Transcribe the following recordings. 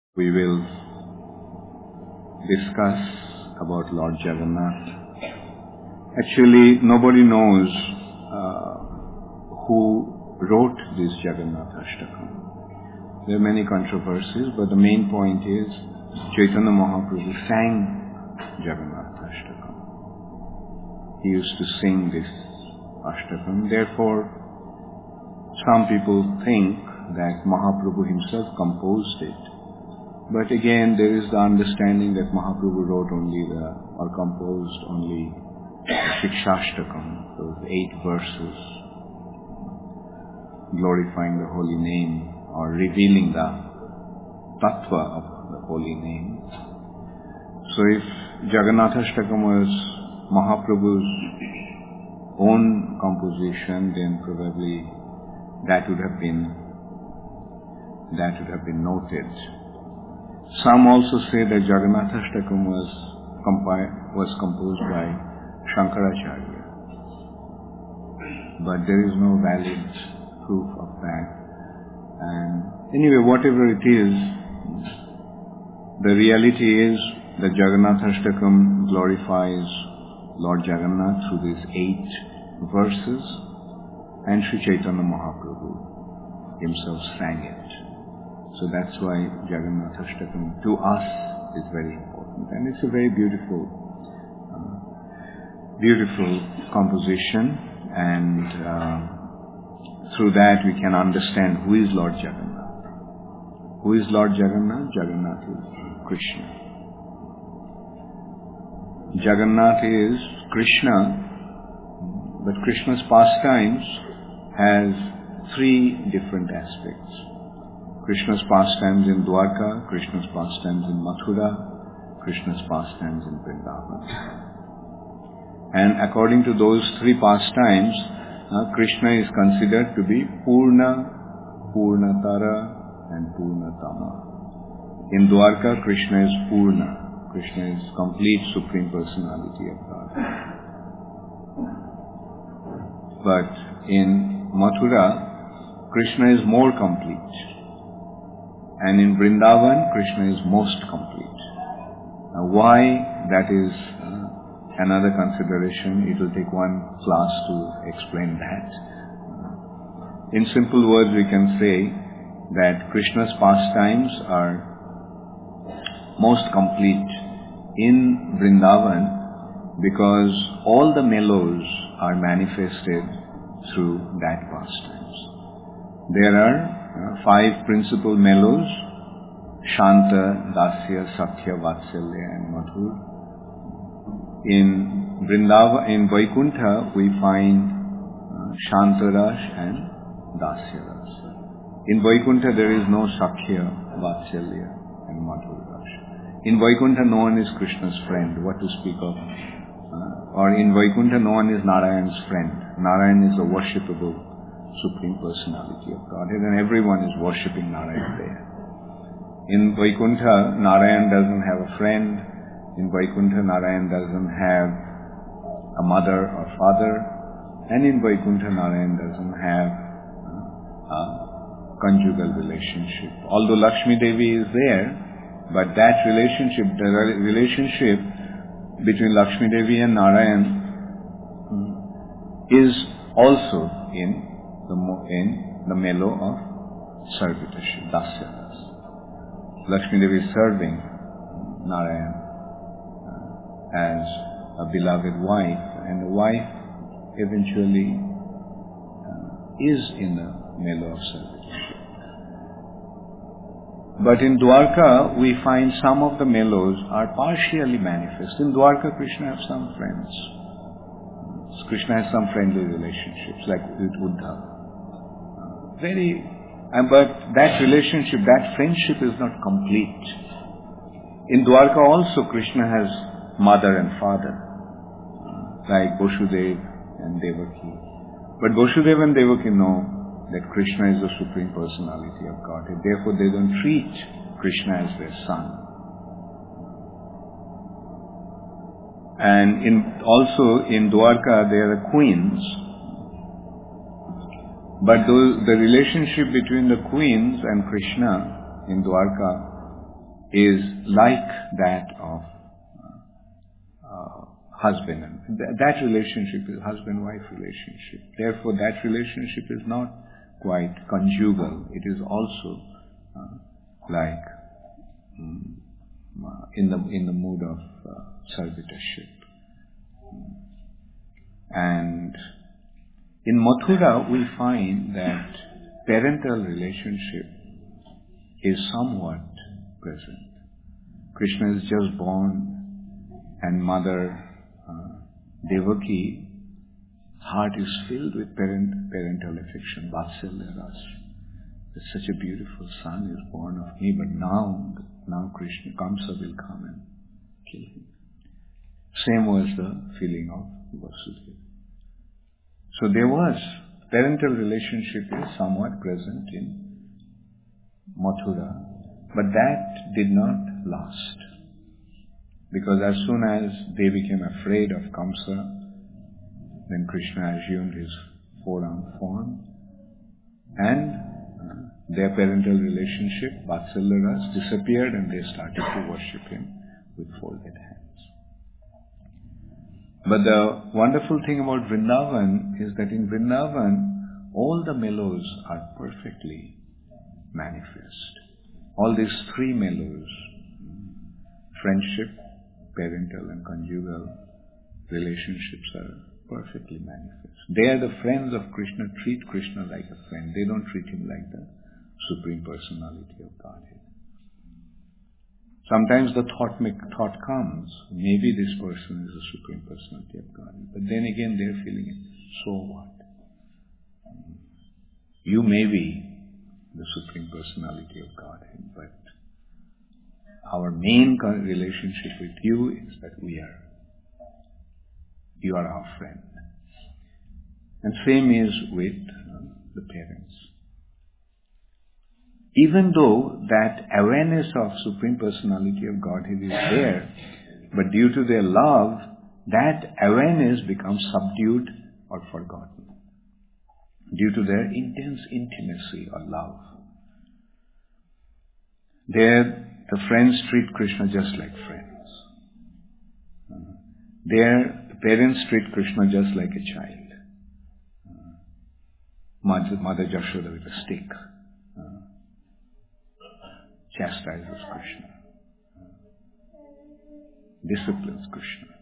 we will discuss about Lord Jagannath. Actually, nobody knows who wrote this Jagannath Ashtakam. There are many controversies, but the main point is Chaitanya Mahaprabhu sang Jagannath Ashtakam. He used to sing this Ashtakam. Therefore, some people think that Mahaprabhu himself composed it. But again, there is the understanding that Mahaprabhu wrote or composed only Shikshashtakam, those 8 verses, glorifying the holy name or revealing the tattva of the holy name. So if Jagannatashtakam was Mahaprabhu's own composition, then probably that would have been noted. Some also say that Jagannatashtakam was composed by Shankaracharya, but there is no valid proof of that. And anyway, whatever it is, the reality is that Jagannatashtakam glorifies Lord Jagannath through these 8 verses, and Sri Chaitanya Mahaprabhu himself sang it. So that's why Jagannatashtakam to us is very important, and it's a very beautiful composition, and through that we can understand who is Lord Jagannath. Who is Lord Jagannath? Jagannath is Krishna. Jagannath is Krishna, but Krishna's pastimes has 3 different aspects. Krishna's pastimes in Dwarka, Krishna's pastimes in Mathura, Krishna's pastimes in Vrindavan. And according to those 3 pastimes, Krishna is considered to be Purna, Purnatara and Purnatama. In Dwarka, Krishna is Purna. Krishna is complete Supreme Personality of God. But in Mathura, Krishna is more complete. And in Vrindavan, Krishna is most complete. Now why, that is another consideration. It will take one class to explain that. In simple words, we can say that Krishna's pastimes are most complete in Vrindavan because all the mellows are manifested through that pastimes. There are 5 principal mellows: Shanta, Dasya, Sakhya, Vatsalya and Madhur. In Vrindavan, in Vaikuntha, we find Shantarash and Dasyarash. In Vaikuntha, there is no Sakhya, Vatsalya and Madhurash. In Vaikuntha, no one is Krishna's friend, what to speak of. Or in Vaikuntha, no one is Narayan's friend. Narayan is a worshipable Supreme Personality of Godhead, and everyone is worshipping Narayan there. In Vaikuntha, Narayan doesn't have a friend. In Vaikuntha, Narayan doesn't have a mother or father. And in Vaikuntha, Narayan doesn't have a conjugal relationship. Although Lakshmi Devi is there, but that relationship, the relationship between Lakshmi Devi and Narayan is also in the mellow of servitorship, Dasyadas. Lakshmi Devi is serving Narayan as a beloved wife, and the wife eventually is in the mellow of servitorship. But in Dwarka, we find some of the mellows are partially manifest. In Dwarka, Krishna has some friends. Krishna has some friendly relationships, like with Uddhava. But that relationship, that friendship is not complete. In Dwarka also, Krishna has mother and father, like Vasudeva and Devaki. But Vasudeva and Devaki know that Krishna is the Supreme Personality of Godhead. Therefore, they don't treat Krishna as their son. And also in Dwarka, there are queens. But the relationship between the queens and Krishna in Dwarka is like that of husband. And that relationship is husband-wife relationship. Therefore, that relationship is not quite conjugal. It is also like in the mood of servitorship. And in Mathura, we find that parental relationship is somewhat present. Krishna is just born, and Mother Devaki heart is filled with parental affection, Vatsalya Rasa. Such a beautiful son is born of me, but now Krishna, Kamsa will come and kill him. Same was the feeling of Vasudeva. So there was, parental relationship is somewhat present in Mathura, but that did not last. Because as soon as they became afraid of Kamsa, then Krishna assumed his four-armed form, and their parental relationship, Vatsalya Rasa, disappeared, and they started to worship him with folded hands. But the wonderful thing about Vrindavan is that in Vrindavan, all the mellows are perfectly manifest. All these three mellows, friendship, parental and conjugal relationships, are perfectly manifest. They are the friends of Krishna, treat Krishna like a friend. They don't treat him like the Supreme Personality of Godhead. Sometimes the thought comes, maybe this person is the Supreme Personality of Godhead. But then again they're feeling it, so what? You may be the Supreme Personality of Godhead, but our main relationship with you is that you are our friend. And same is with the parents. Even though that awareness of Supreme Personality of Godhead is there, but due to their love, that awareness becomes subdued or forgotten. Due to their intense intimacy or love. There, the friends treat Krishna just like friends. There, the parents treat Krishna just like a child. Mother Jashoda with a stick chastises Krishna, disciplines Krishna.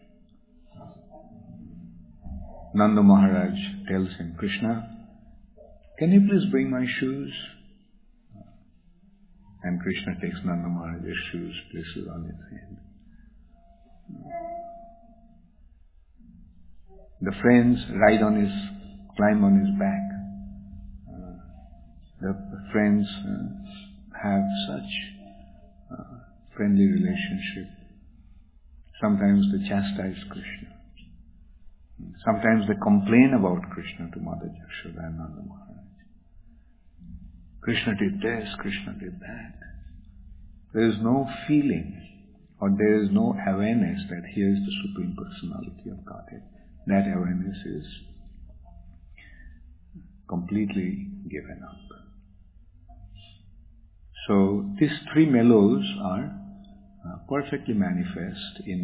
Nanda Maharaj tells him, Krishna, can you please bring my shoes? And Krishna takes Nanda Maharaj's shoes, places on his head. The friends climb on his back. The friends have such friendly relationship. Sometimes they chastise Krishna. Sometimes they complain about Krishna to Mother Jashoda and Nanda Maharaj. Krishna did this, Krishna did that. There is no feeling or there is no awareness that here is the Supreme Personality of Godhead. That awareness is completely given up. So these three mellows are perfectly manifest in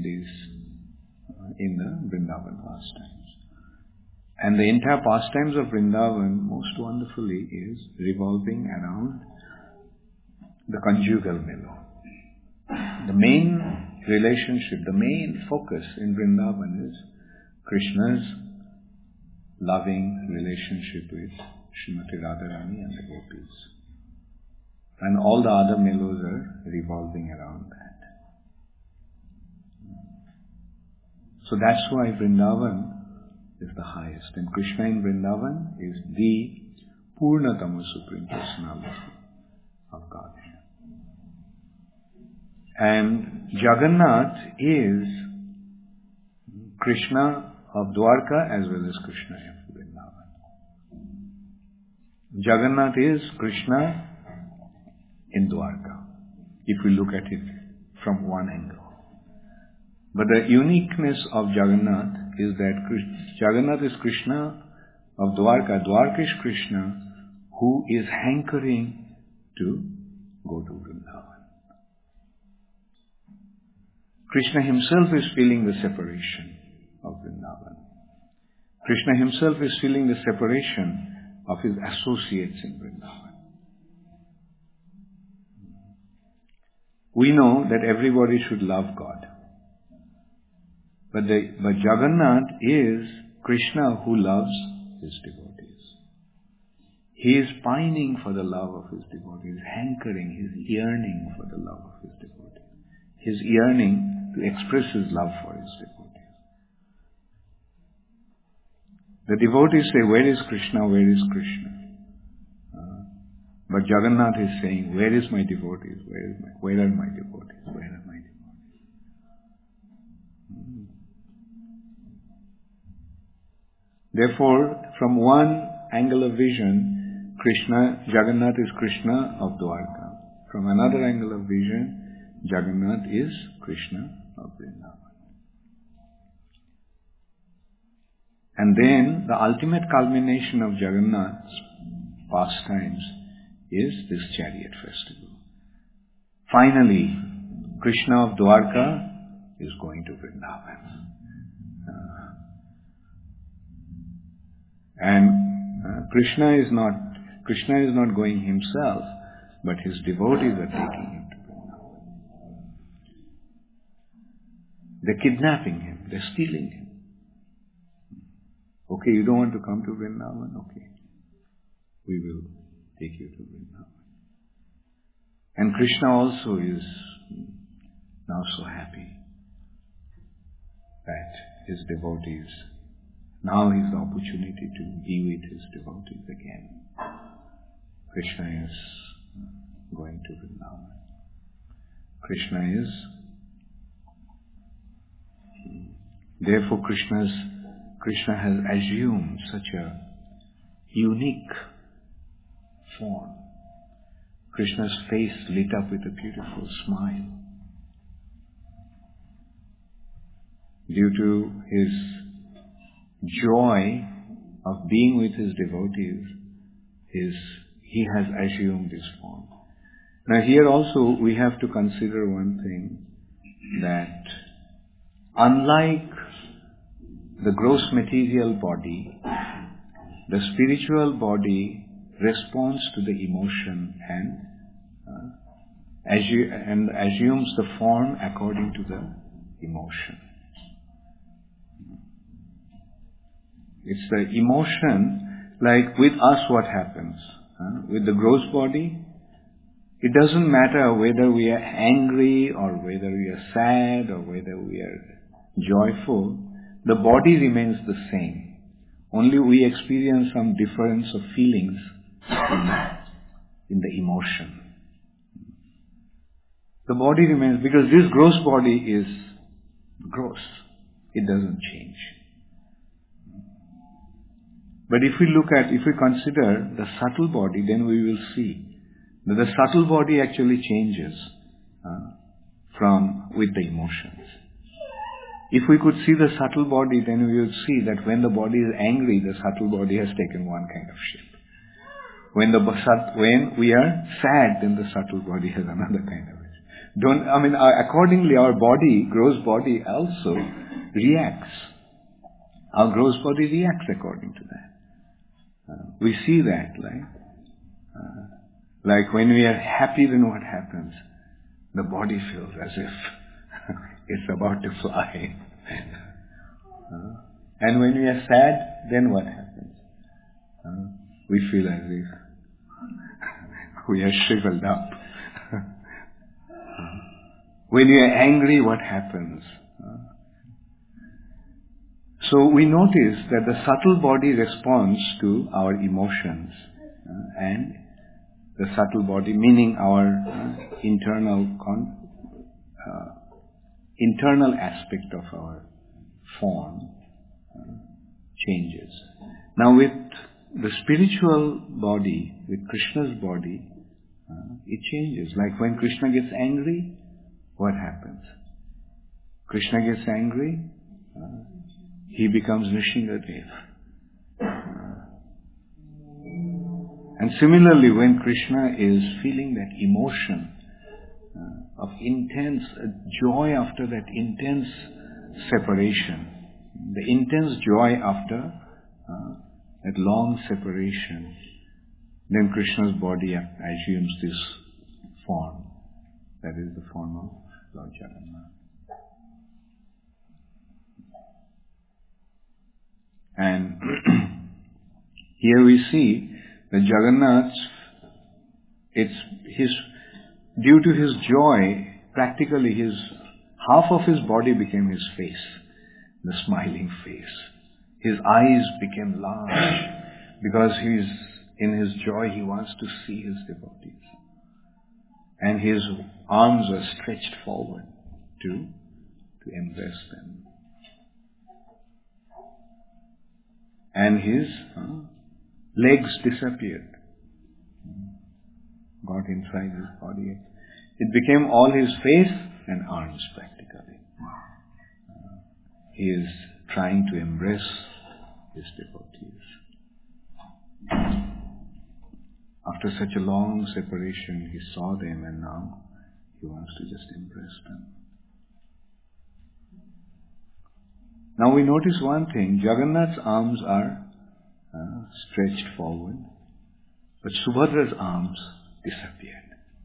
the Vrindavan pastimes. And the entire pastimes of Vrindavan most wonderfully is revolving around the conjugal mellow. The main relationship, the main focus in Vrindavan is Krishna's loving relationship with Srimati Radharani and the gopis. And all the other mellows are revolving around that. So that's why Vrindavan is the highest. And Krishna in Vrindavan is the Purnatama Supreme Personality of Godhead. And Jagannath is Krishna of Dwarka as well as Krishna of Vrindavan. Jagannath is Krishna in Dwarka, if we look at it from one angle. But the uniqueness of Jagannath is that Jagannath is Krishna of Dwarka. Dwarka is Krishna who is hankering to go to Vrindavan. Krishna himself is feeling the separation of Vrindavan. Krishna himself is feeling the separation of his associates in Vrindavan. We know that everybody should love God. But Jagannath is Krishna who loves his devotees. He is pining for the love of his devotees, hankering, his yearning for the love of his devotees. His yearning to express his love for his devotees. The devotees say, where is Krishna, where is Krishna? But Jagannath is saying, where is my devotees, where are my devotees, where are my devotees? Therefore, from one angle of vision, Jagannath is Krishna of Dwarka. From another angle of vision, Jagannath is Krishna of Vrindavan. And then the ultimate culmination of Jagannath's pastimes is this chariot festival. Finally, Krishna of Dwarka is going to Vrindavan. Krishna is not going himself, but his devotees are taking him to Vrindavan. They're kidnapping him, they're stealing him. Okay, you don't want to come to Vrindavan? Okay, we will take you to Vrindavan. And Krishna also is now so happy that his devotees, now is the opportunity to be with his devotees again. Krishna is going to Vrindavan. Therefore Krishna has assumed such a unique form. Krishna's face lit up with a beautiful smile. Due to his joy of being with his devotees, he has assumed this form. Now here also we have to consider one thing, that unlike the gross material body, the spiritual body responds to the emotion and assumes the form according to the emotion. It's the emotion, like with us what happens. With the gross body, it doesn't matter whether we are angry or whether we are sad or whether we are joyful, the body remains the same. Only we experience some difference of feelings in the emotion. The body remains, because this gross body is gross. It doesn't change. But if we consider the subtle body, then we will see that the subtle body actually changes with the emotions. If we could see the subtle body, then we would see that when the body is angry, the subtle body has taken one kind of shape. When we are sad, then the subtle body has another kind of shape. Accordingly, our body, gross body, also reacts. Our gross body reacts according to that. We see that, like when we are happy, then what happens? The body feels as if it's about to fly. And when we are sad, then what happens? We feel as if we are shriveled up. When we are angry, what happens? So we notice that the subtle body responds to our emotions, and the subtle body, meaning our internal aspect of our form, changes. Now with the spiritual body, with Krishna's body, it changes. Like when Krishna gets angry, what happens? Krishna gets angry, he becomes Nrsingadev. And similarly, when Krishna is feeling that emotion, of intense joy after that intense separation. The intense joy after that long separation. Then Krishna's body assumes this form. That is the form of Lord Jagannath. And here we see that Jagannath, due to his joy, practically half of his body became his face, the smiling face. His eyes became large because in his joy he wants to see his devotees. And his arms are stretched forward to embrace them. And his legs disappeared, got inside his body. It became all his face and arms practically. He is trying to embrace his devotees. After such a long separation, he saw them and now he wants to just embrace them. Now we notice one thing, Jagannath's arms are stretched forward, but Subhadra's arms disappeared.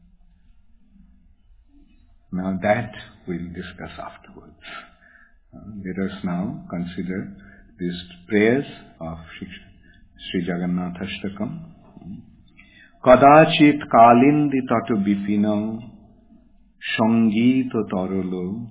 Now that we'll discuss afterwards. Let us now consider these prayers of Sri Jagannathashtakam. Kadachit kalindi tatu bipino sangita tarolo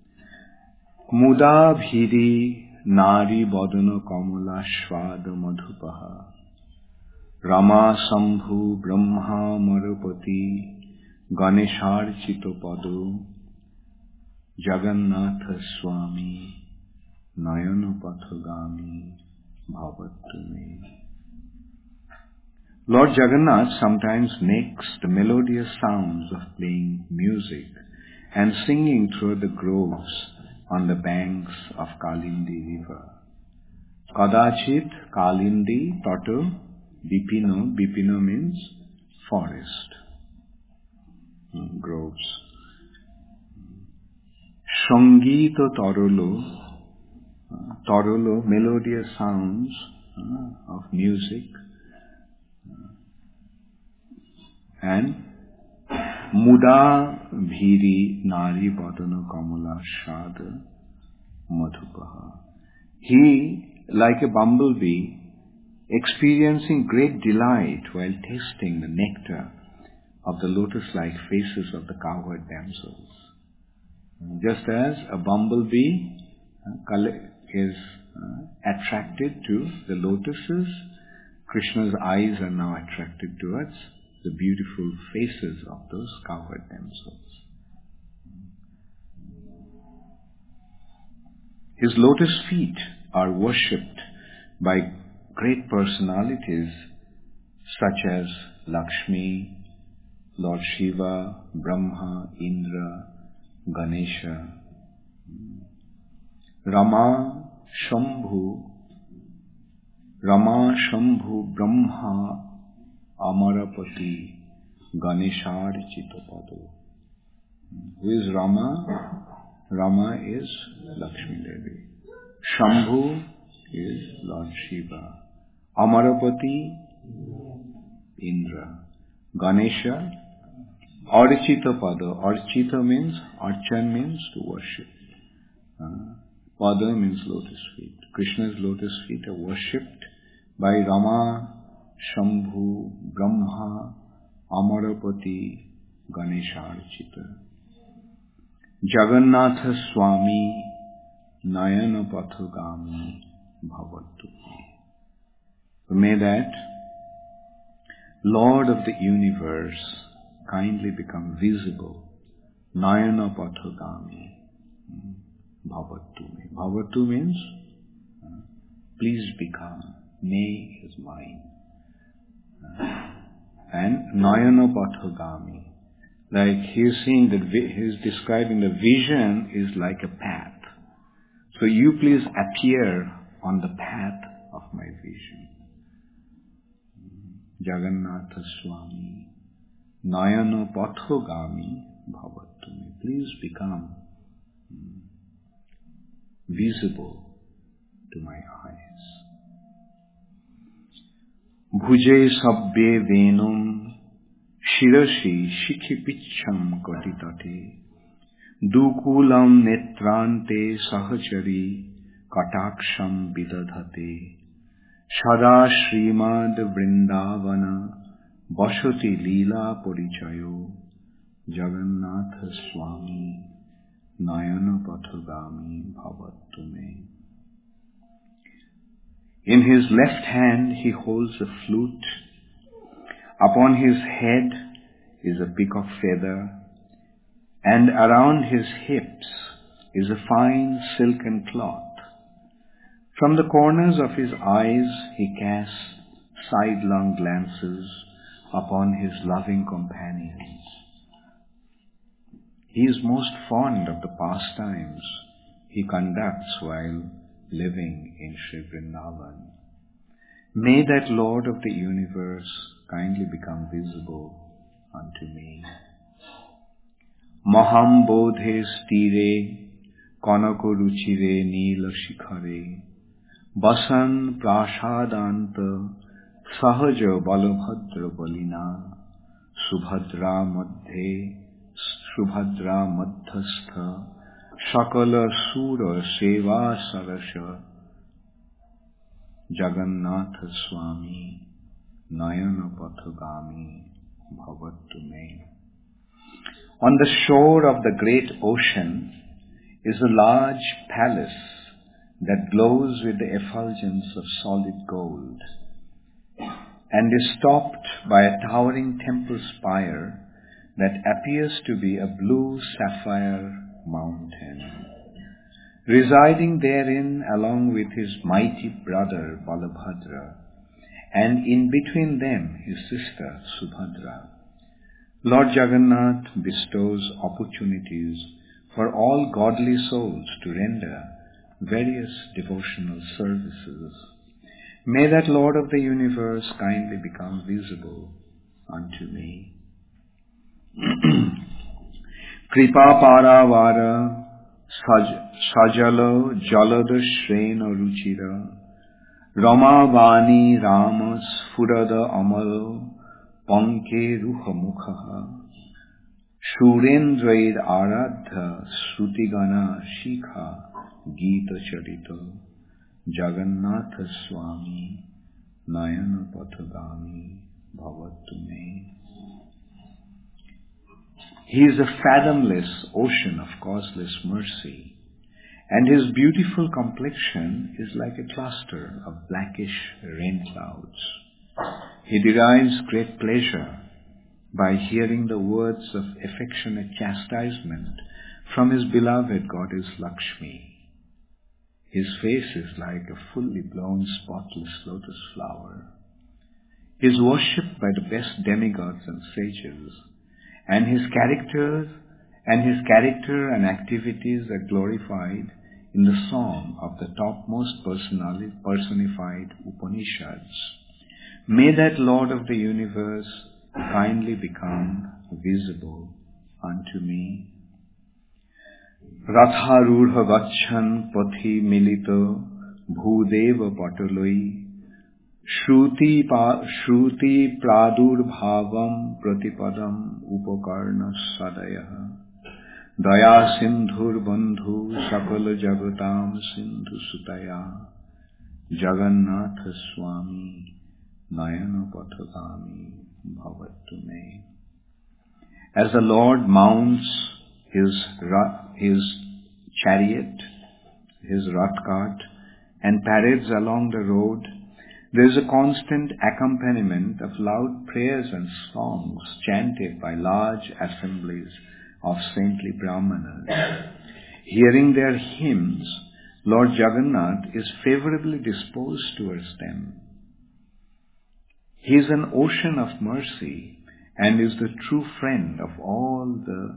muda bhiri nari badana kamala shvada madhupaha Rama Sambhu Brahma Marapati Ganeshar Pado Jagannatha Swami Nayana Pathagami Bhavattume. Lord Jagannath sometimes makes the melodious sounds of playing music and singing through the groves on the banks of Kalindi river. Kadachit Kalindi Tatu Bipino. Bipino means forest, groves. Sangita Tarolo. Tarolo, melodious sounds of music. And Muda Bhiri Nari Badana Kamala Shada Madhupaha. He, like a bumblebee, experiencing great delight while tasting the nectar of the lotus-like faces of the cowherd damsels. Just as a bumblebee is attracted to the lotuses, Krishna's eyes are now attracted towards the beautiful faces of those cowherd damsels. His lotus feet are worshipped by great personalities such as Lakshmi, Lord Shiva, Brahma, Indra, Ganesha, Rama, Shambhu, Brahma, Amarapati, Ganeshar Chitapadu. Who is Rama? Rama is Lakshmi Devi. Shambhu is Lord Shiva. Amarapati, Indra. Ganesha, Archita Pada. Archita means, Archan means to worship. Pada means lotus feet. Krishna's lotus feet are worshipped by Rama, Shambhu, Brahma, Amarapati, Ganesha Archita. Jagannatha Swami, Nayana Pathagami Bhavattu. So may that Lord of the universe kindly become visible. Nayana Pathagami Bhavattu. Bhavattu means please become, may is mine. And Nayana Pathagami. Like he is saying that he is describing the vision is like a path. So you please appear on the path of my vision. Jagannatha Swami, Nayana Pathogami bhavattu me. Please become visible to my eyes. Bhuje sabbe venum shirasi shikhipicham katitate dukulam netrante sahachari kataksham vidadhate sada Srimad Vrindavana Bashati Leela Parichayo Jagannatha Swami Nayana Pathagami Bhavattu me. In his left hand he holds a flute. Upon his head is a peacock feather, and around his hips is a fine silken cloth. From the corners of his eyes he casts sidelong glances upon his loving companions. He is most fond of the pastimes he conducts while living in Sri Vrindavan. May that Lord of the universe kindly become visible unto me. Maham bodhe stire kanako ruchire nila shikhare basan prasadanta sahaja balabhadra balina subhadra madhastha Shakala Sura Seva Sarasha Jagannatha Swami Nayana Pathagami Bhavattu me. On the shore of the great ocean is a large palace that glows with the effulgence of solid gold and is topped by a towering temple spire that appears to be a blue sapphire mountain. Residing therein along with his mighty brother Balabhadra, and in between them his sister Subhadra, Lord Jagannath bestows opportunities for all godly souls to render various devotional services. May that Lord of the universe kindly become visible unto me. Kripa paravara sajala jalada shrena ruchira Rama vani rama sfurada amalo panke ruha mukha Shurendraid aradha srutigana shikha gita charita Jagannatha Swami Nayana Pathagami Bhavattu me. He is a fathomless ocean of causeless mercy, and his beautiful complexion is like a cluster of blackish rain clouds. He derives great pleasure by hearing the words of affectionate chastisement from his beloved goddess Lakshmi. His face is like a fully blown spotless lotus flower. He is worshipped by the best demigods and sages, and his character and activities are glorified in the song of the topmost personified Upanishads. May that Lord of the universe kindly become visible unto me. Ratharudha gachan pathi milito bhudeva pataloi Shruti pradurbhavam pratipadam upakarna sadaya Daya sindhur bandhu sakala jagatam sindhu sutaya Jagannatha Swami Nayana Pathagami Bhavattu me. As the Lord mounts his chariot, his rath cart, and parades along the road, there is a constant accompaniment of loud prayers and songs chanted by large assemblies of saintly Brahmanas. Hearing their hymns, Lord Jagannath is favorably disposed towards them. He is an ocean of mercy and is the true friend of all the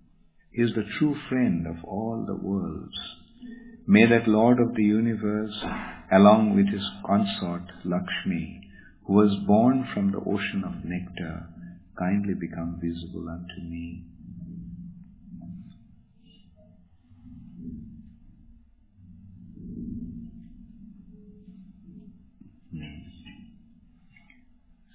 worlds. May that Lord of the universe, along with his consort Lakshmi, who was born from the ocean of nectar, kindly become visible unto me.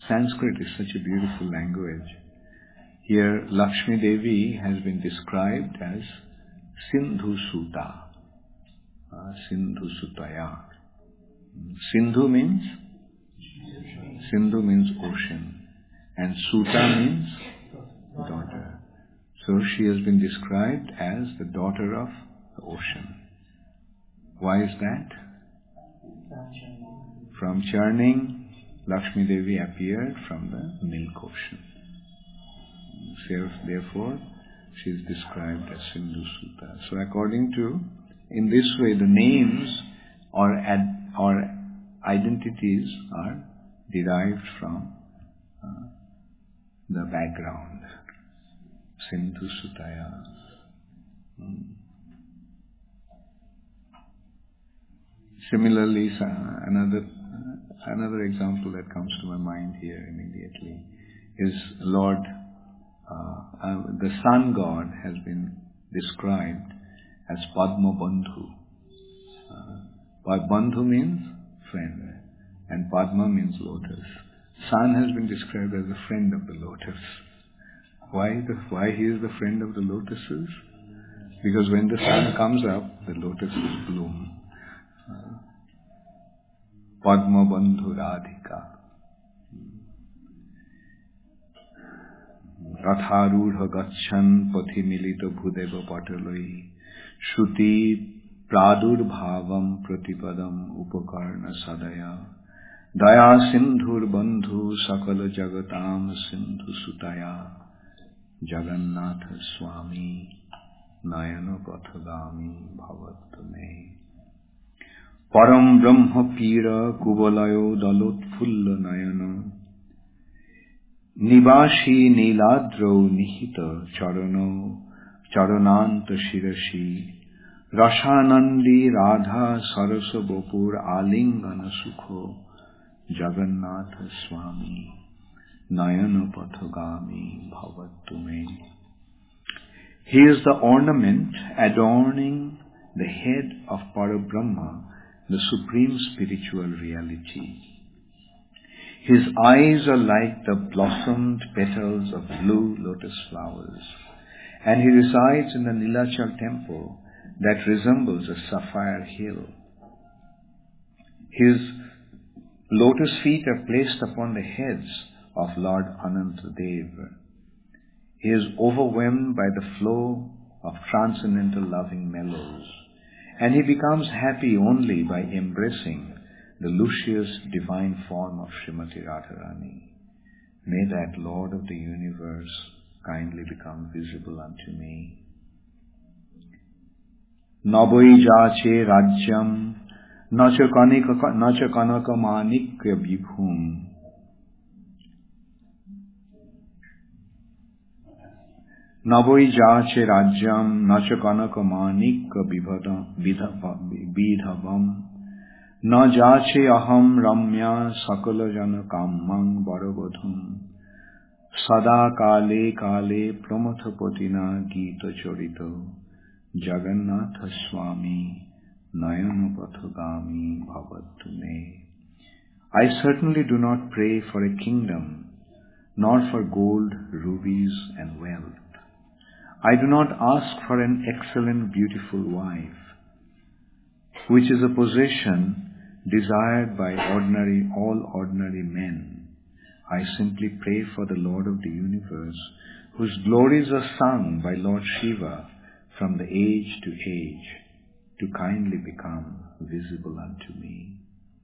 Sanskrit is such a beautiful language. Here, Lakshmi Devi has been described as Sindhu Suta, Sindhu Sutaya. Sindhu means ocean, and Suta means daughter. So she has been described as the daughter of the ocean. Why is that? From churning, Lakshmi Devi appeared from the milk ocean. Therefore, she is described as Sindhu Suta. So according to, in this way, the names or identities are derived from the background. Sindhu Sutaya. Similarly, another example that comes to my mind here immediately is Lord, the sun god has been described as Padma Bandhu. Bandhu means friend, and Padma means lotus. Sun has been described as a friend of the lotus. Why he is the friend of the lotuses? Because when the sun comes up, the lotuses bloom. Padma Bandhu Radhika. Ratharudha Gachan Pathi Milita Bhudeva Pataloi Shruti Pradur Bhavam Pratipadam Upakarna Sadaya Daya Sindhur Bandhu Sakala Jagatam Sindhu Sutaya Jagannatha Swami Nayana Pathagami Bhavatame Param Brahma Pira Kubalayo Dalot Fulla Nayana Nivashi Niladro Nihita Charananta Shirashi Rashanandi Radha Sarasa Bopur Alingana Sukho Jagannatha Swami Nayana Pathagami Bhavattume. He is the ornament adorning the head of Parabrahma, the supreme spiritual reality. His eyes are like the blossomed petals of blue lotus flowers, and he resides in the Nilachal temple that resembles a sapphire hill. His lotus feet are placed upon the heads of Lord Anantadev. He is overwhelmed by the flow of transcendental loving mellows, and he becomes happy only by embracing the luscious divine form of Srimati Radharani. May that Lord of the universe kindly become visible unto me. Naboi jache rajyam nacha kanaka manikya vibhum Naboi jache rajyam nacha kanaka manikya vidhavam Na jache aham ramya sakala jana kammang baravadhum Sada kale kale pramathapatina gita charito Jagannatha Swami Nayana Pathagami Bhavattume. I certainly do not pray for a kingdom, nor for gold, rubies and wealth. I do not ask for an excellent, beautiful wife, which is a possession desired by all ordinary men. I simply pray for the Lord of the universe, whose glories are sung by Lord Shiva from the age to age, to kindly become visible unto me.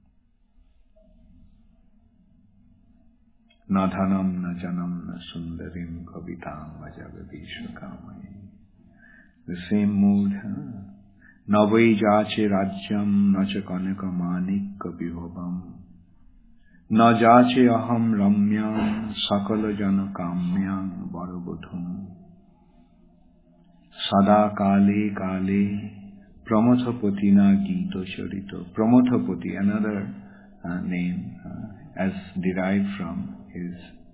Na dhanam na janam na sundarim kavitam ajagadisha kamai. The same mood, Na vai jache rajyam na cha kanaka manik kabhibhavam Na jache aham ramyam sakala jana kamyam varabudhum Sada kale kale pramathapatina gita charito. Pramathapati, another name as derived from his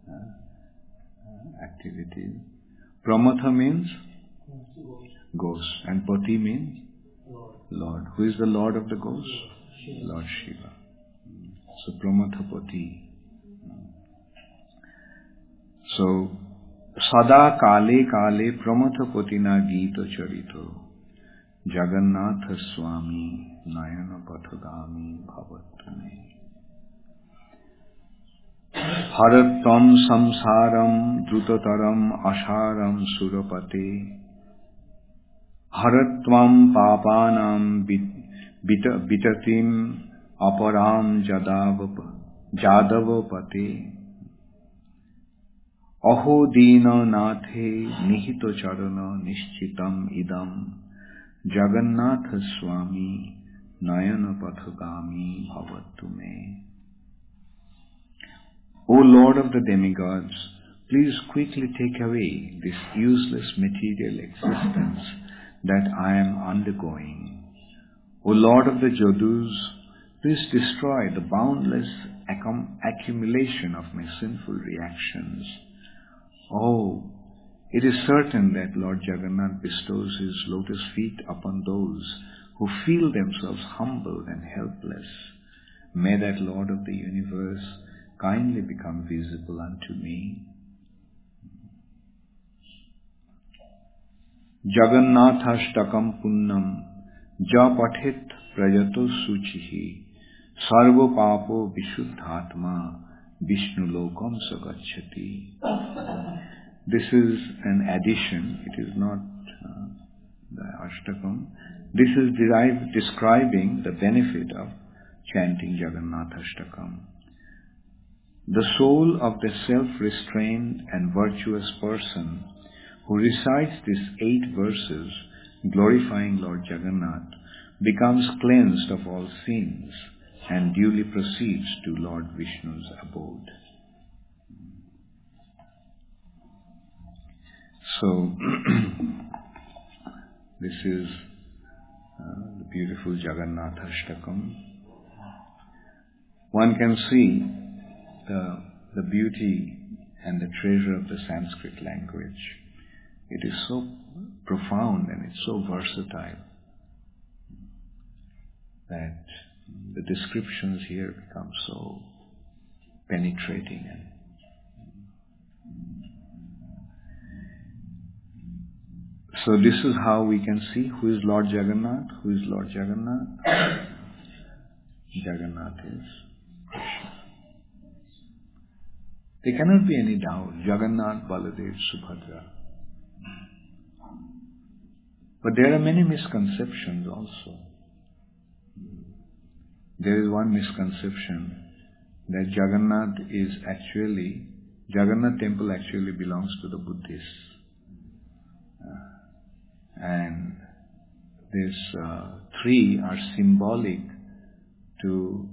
activities. Pramatha means ghost, and Pati means Lord. Who is the Lord of the ghosts? Lord Shiva. So Pramathapati. So, Sada Kale Kale Pramatha Patina Gita Charito Jagannatha Swami Nayana Pathagami Bhavatame Harattam Samsaram Drutataram Asharam Surapate Haratvam Papanam Bitatim Aparam Jadavapate Aho Dina Nathe Nihito Charana Nishchitam Idam Jagannatha Swami Nayana Pathagami Bhavatume. O Lord of the demigods, please quickly take away this useless material existence that I am undergoing. O Lord of the Jadus, please destroy the boundless accumulation of my sinful reactions. Oh, it is certain that Lord Jagannath bestows his lotus feet upon those who feel themselves humbled and helpless. May that Lord of the universe kindly become visible unto me. Jagannathashtakam punnam japathet prajato suchihi sarva papo vishuddhatma vishnu lokam sagacchati. This is an addition, it is not the Ashtakam. This is describing the benefit of chanting Jagannathashtakam. The soul of the self-restrained and virtuous person who recites these 8 verses glorifying Lord Jagannath becomes cleansed of all sins and duly proceeds to Lord Vishnu's abode. So, this is the beautiful Jagannathashtakam. One can see the beauty and the treasure of the Sanskrit language. It is so profound and it's so versatile that the descriptions here become so penetrating. And so this is how we can see who is Lord Jagannath. Who is Lord Jagannath? Jagannath is Krishna. There cannot be any doubt. Jagannath, Baladev, Subhadra. But there are many misconceptions also. There is one misconception that Jagannath temple actually belongs to the Buddhists. And these 3 are symbolic to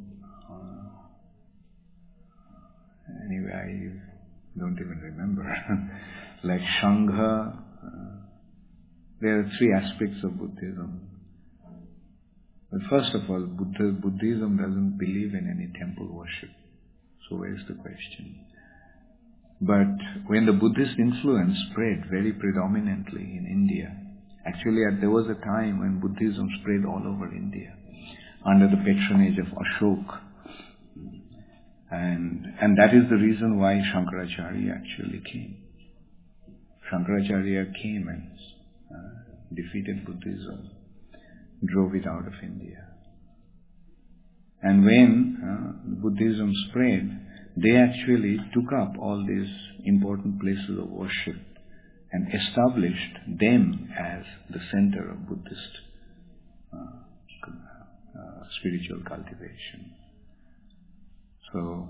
anyway, I don't even remember. Like Shangha. There are 3 aspects of Buddhism. But first of all, Buddhism doesn't believe in any temple worship. So where is the question? But when the Buddhist influence spread very predominantly in India, actually there was a time when Buddhism spread all over India under the patronage of Ashoka. And that is the reason why Shankaracharya actually came. Shankaracharya came and defeated Buddhism, drove it out of India. And when Buddhism spread, they actually took up all these important places of worship and established them as the center of Buddhist spiritual cultivation. So,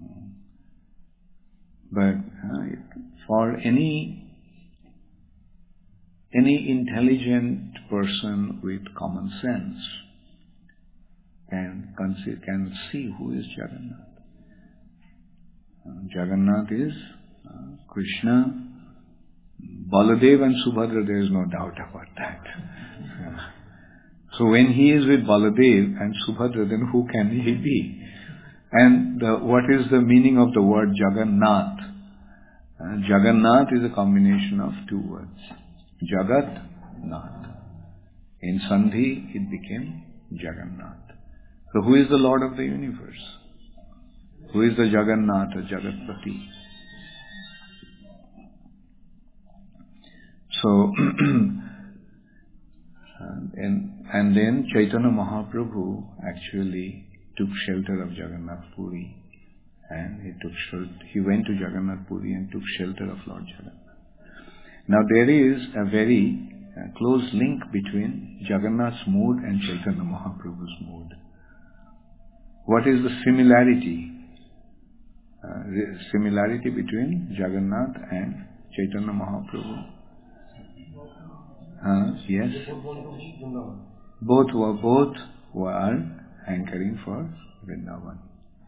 but for any intelligent person with common sense can see who is Jagannath. Jagannath is Krishna. Baladev and Subhadra, there is no doubt about that. So when he is with Baladev and Subhadra, then who can he be? And what is the meaning of the word Jagannath? Jagannath is a combination of 2 words. Jagat, Nath. In Sandhi, it became Jagannath. So who is the Lord of the universe? Who is the Jagannath or Jagatpati? So, and then Chaitanya Mahaprabhu actually took shelter of Jagannath Puri, and he went to Jagannath Puri and took shelter of Lord Jagannath. Now there is a very close link between Jagannath's mood and Chaitanya Mahaprabhu's mood. What is the similarity? Similarity between Jagannath and Chaitanya Mahaprabhu? Yes. Both were anchoring for Vrindavan.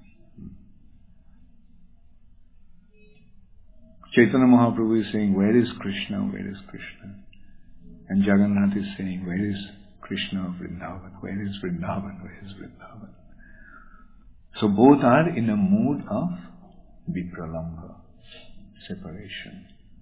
Chaitanya Mahaprabhu is saying, where is Krishna? Where is Krishna? And Jagannath is saying, where is Krishna of Vrindavan? Where is Vrindavan? Where is Vrindavan? So both are in a mood of vipralambha, separation.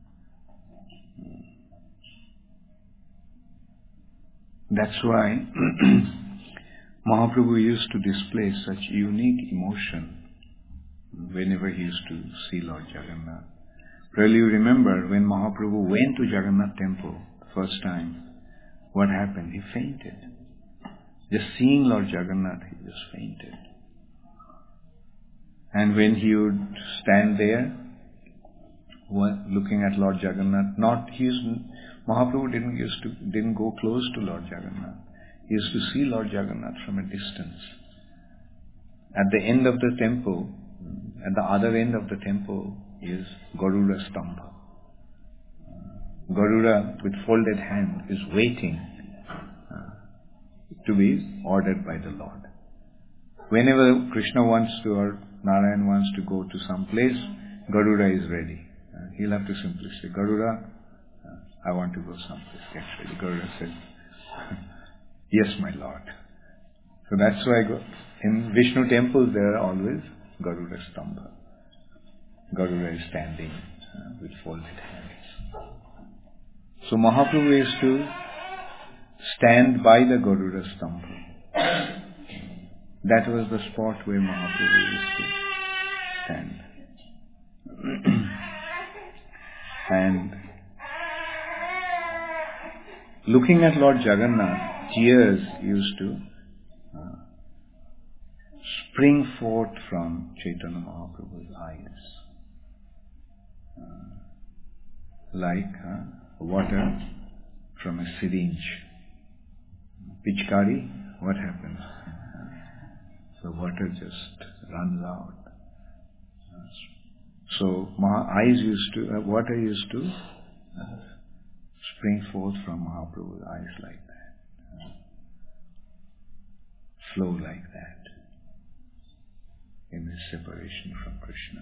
That's why Mahaprabhu used to display such unique emotion whenever he used to see Lord Jagannath. Well, you remember when Mahaprabhu went to Jagannath temple the first time, what happened? He fainted. Just seeing Lord Jagannath, he just fainted. And when he would stand there, looking at Lord Jagannath, Mahaprabhu didn't go close to Lord Jagannath. He used to see Lord Jagannath from a distance. At the end of the temple, at the other end of the temple is Garuda Stambha. Garuda with folded hand is waiting to be ordered by the Lord. Whenever Krishna wants to or Narayan wants to go to some place, Garuda is ready. He'll have to simply say, Garuda, I want to go someplace, get ready. Garuda said, yes, my Lord. So that's why in Vishnu temples there are always Garuda Stambha. Garuda is standing with folded hands. So Mahaprabhu used to stand by the Garuda Stambha. That was the spot where Mahaprabhu used to stand. And looking at Lord Jagannath, tears used to spring forth from Chaitanya Mahaprabhu's eyes. Like water from a syringe. Pichkari, what happens? The water just runs out. So water used to spring forth from Mahaprabhu's eyes like that. Flow like that. In his separation from Krishna.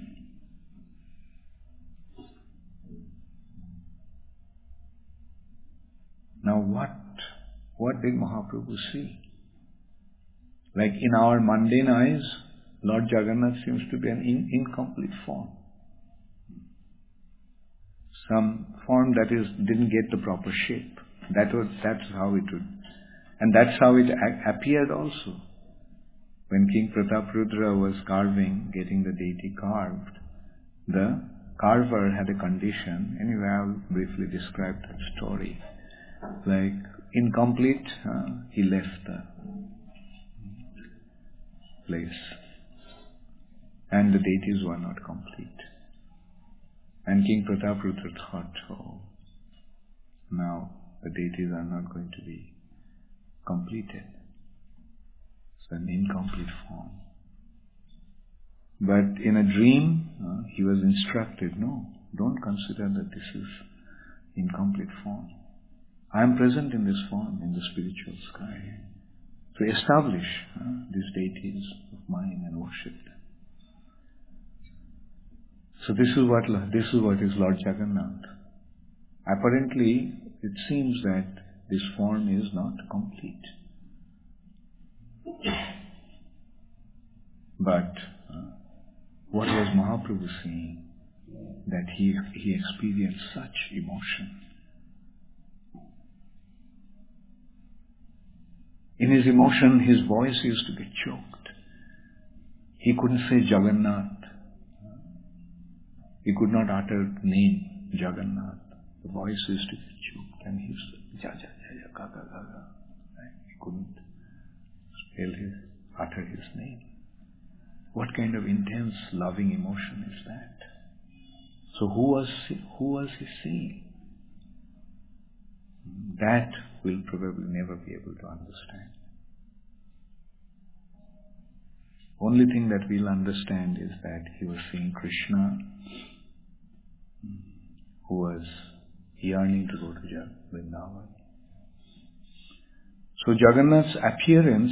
Now what did Mahaprabhu see? Like in our mundane eyes, Lord Jagannath seems to be an incomplete form. Some form that didn't get the proper shape. That's how it would. And that's how it appeared also. When King Prataprudra was getting the deity carved, the carver had a condition. Anyway, I'll briefly describe that story. Like, incomplete, he left the place. And the deities were not complete. And King Prataprudra thought, now the deities are not going to be completed. It's an incomplete form. But in a dream, he was instructed, no, don't consider that this is incomplete form. I am present in this form, in the spiritual sky, to establish these deities of mine and worship them. So this is what is Lord Jagannath. Apparently, it seems that this form is not complete. But what was Mahaprabhu saying? That he experienced such emotion. In his emotion, his voice used to get choked. He couldn't say Jagannath. He could not utter the name Jagannath. the voice used to get choked, and he used to ja ja ja ja ga ga ga ga. He couldn't utter his name. What kind of intense, loving emotion is that? So who was he seeing? That we'll probably never be able to understand. Only thing that we'll understand is that he was seeing Krishna, who was yearning to go to Vrindavan. So Jagannath's appearance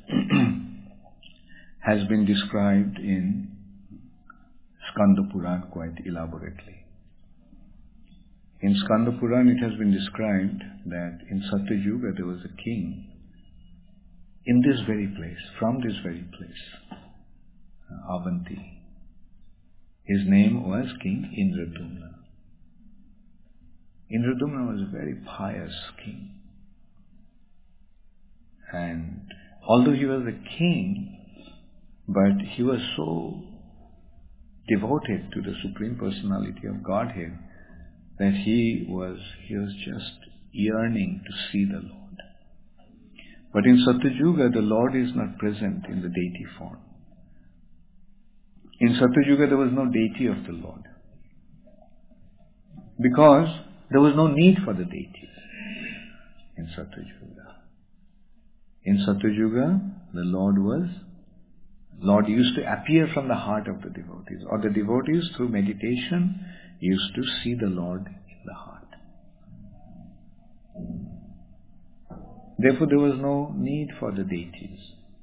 has been described in Skanda Puran quite elaborately. In Skanda Puran it has been described that in Satyayuga there was a king in this very place, from this very place, Avanti. His name was King Indradumna. Indradumna was a very pious king. And although he was a king, but he was so devoted to the Supreme Personality of Godhead that he was just yearning to see the Lord. But in Satyayuga, the Lord is not present in the deity form. In Satyayuga, there was no deity of the Lord, because there was no need for the deity in Satyayuga. In Satyayuga, the Lord used to appear from the heart of the devotees, or the devotees through meditation used to see the Lord in the heart. Therefore, there was no need for the deities.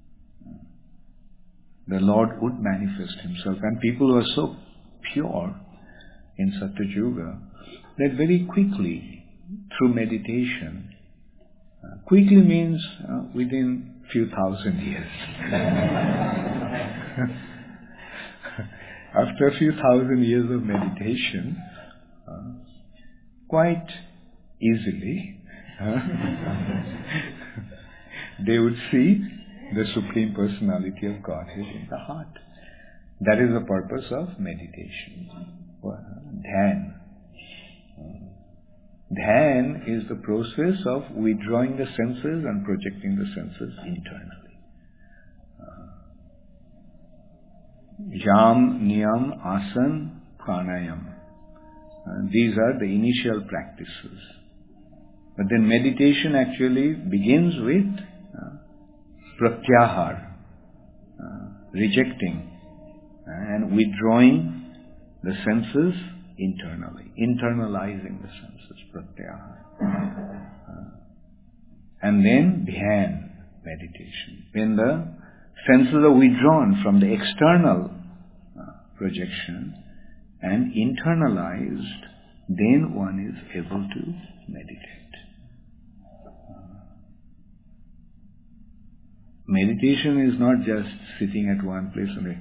The Lord would manifest himself, and people were so pure in Satyayuga that very quickly, through meditation, quickly means within few thousand years. After a few thousand years of meditation, quite easily, they would see the Supreme Personality of Godhead in the heart. That is the purpose of meditation. Dhyan. Dhyan is the process of withdrawing the senses and projecting the senses internally. Yam, Niyam, Asan, Pranayam. These are the initial practices. But then meditation actually begins with pratyahar, rejecting and withdrawing the senses internally, internalizing the senses, pratyahar. And then dhyan, meditation. When the senses are withdrawn from the external projection and internalized, then one is able to meditate. Meditation is not just sitting at one place and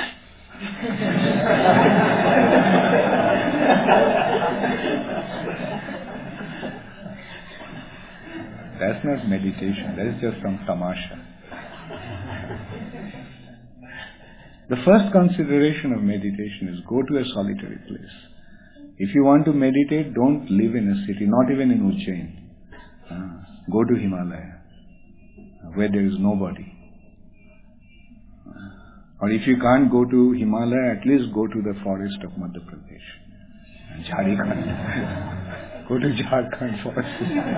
that's not meditation, that is just some tamasha. The first consideration of meditation is go to a solitary place. If you want to meditate, don't live in a city, not even in Ujjain. Go to Himalaya, where there is nobody. Or if you can't go to Himalaya, at least go to the forest of Madhya Pradesh, Jharkhand. Go to Jharkhand forest.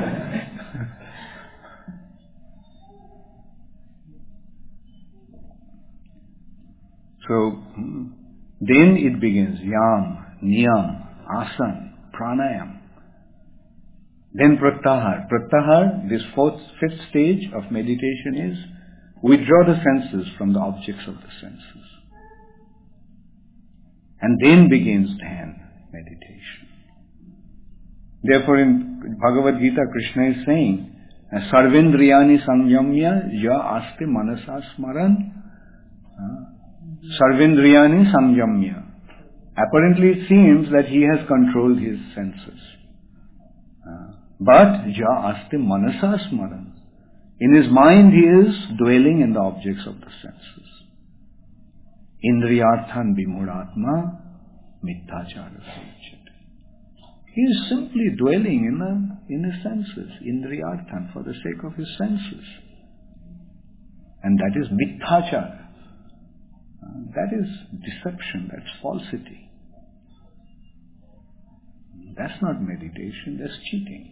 So, then it begins, Yam, Niyam, Asan, Pranayam. Then Pratyahar. Pratyahar, this fifth stage of meditation is withdraw the senses from the objects of the senses. And then begins Dhyan, meditation. Therefore in Bhagavad Gita, Krishna is saying, Sarvendriyani samyamya ya aste manasa smaran. Sarvendriyani samyamya. Apparently it seems that he has controlled his senses. But ja aste manasa smaran. In his mind he is dwelling in the objects of the senses. Indriyarthan vimuratma mitthachara. He is simply dwelling in his senses, indriyarthan, for the sake of his senses. And that is mithachara. That is deception, that's falsity. That's not meditation, that's cheating.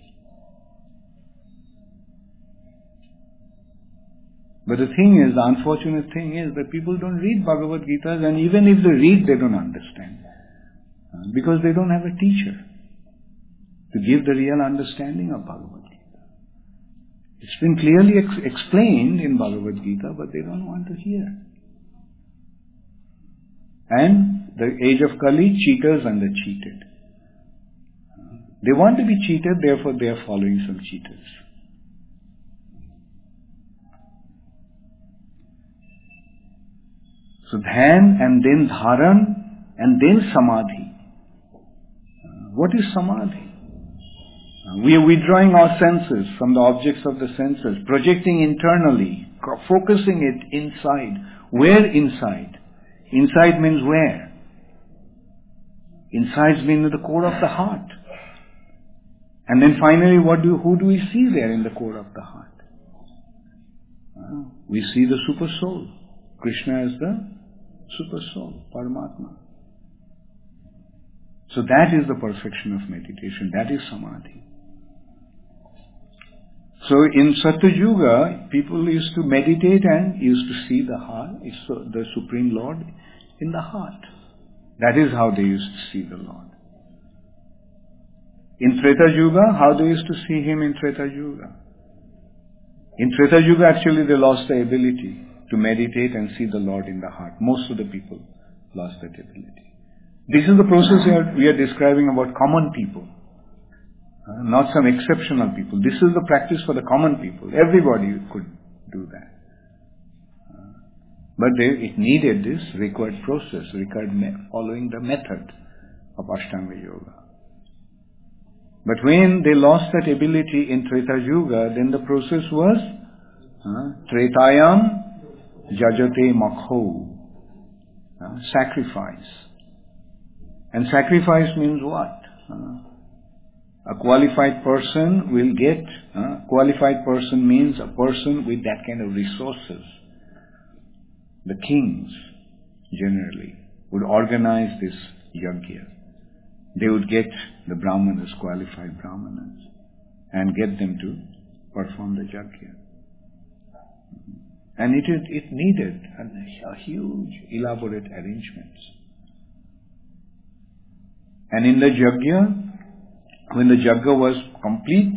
But the unfortunate thing is that people don't read Bhagavad Gita, and even if they read, they don't understand. Because they don't have a teacher to give the real understanding of Bhagavad Gita. It's been clearly explained in Bhagavad Gita, but they don't want to hear. And the age of Kali, cheaters and the cheated. They want to be cheated, therefore they are following some cheaters. So dhyan, and then dharan, and then samadhi. What is samadhi? We are withdrawing our senses from the objects of the senses, projecting internally, focusing it inside. Where inside? Inside means where? Inside means the core of the heart. And then finally, who do we see there in the core of the heart? We see the super soul. Krishna is the super soul, Paramatma. So that is the perfection of meditation. That is samadhi. So in Satya Yuga, people used to meditate and used to see the heart, the Supreme Lord in the heart. That is how they used to see the Lord. In Treta Yuga, how they used to see Him in Treta Yuga? In Treta Yuga, actually they lost the ability to meditate and see the Lord in the heart. Most of the people lost that ability. This is the process we are describing about common people. Not some exceptional people. This is the practice for the common people. Everybody could do that. But it needed this required process, required following the method of Ashtanga Yoga. But when they lost that ability in Treta Yuga, then the process was Tretayam Jajate Makho, sacrifice. And sacrifice means what? A qualified person will get, qualified person means a person with that kind of resources. The kings, generally, would organize this yajna. They would get the brahmanas, qualified brahmanas, and get them to perform the yajna. And it needed a huge, elaborate arrangements. And in the yajna, when the yajna was complete,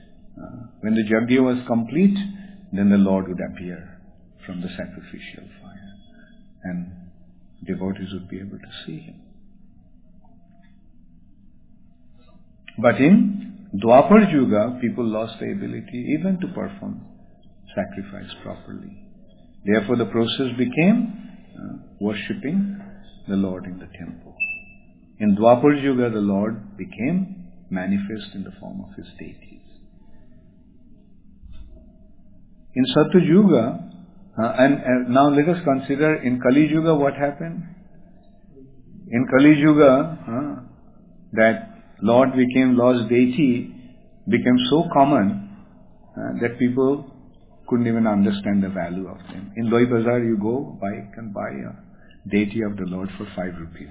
then the Lord would appear from the sacrificial fire, and devotees would be able to see Him. But in Dwapar Yuga, people lost the ability even to perform sacrifice properly. Therefore, the process became worshipping the Lord in the temple. In Dwapar Yuga, the Lord became manifest in the form of His deities. In Satya Yuga, and now let us consider in Kali Yuga what happened. In Kali Yuga, that Lord's deity became so common that people couldn't even understand the value of them. In Loi Bazaar, you can buy a deity of the Lord for 5 rupees.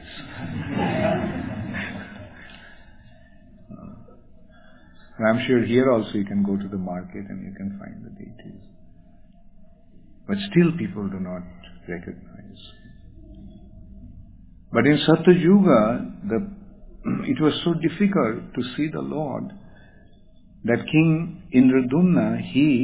I'm sure here also you can go to the market and you can find the deities. But still people do not recognize. But in Satya Yuga, it was so difficult to see the Lord that King Indradumna,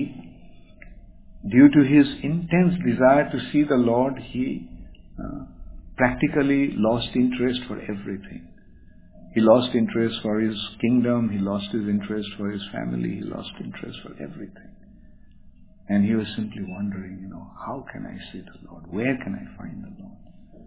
due to his intense desire to see the Lord, he practically lost interest for everything. He lost interest for his kingdom, he lost his interest for his family, he lost interest for everything. And he was simply wondering, how can I see the Lord? Where can I find the Lord?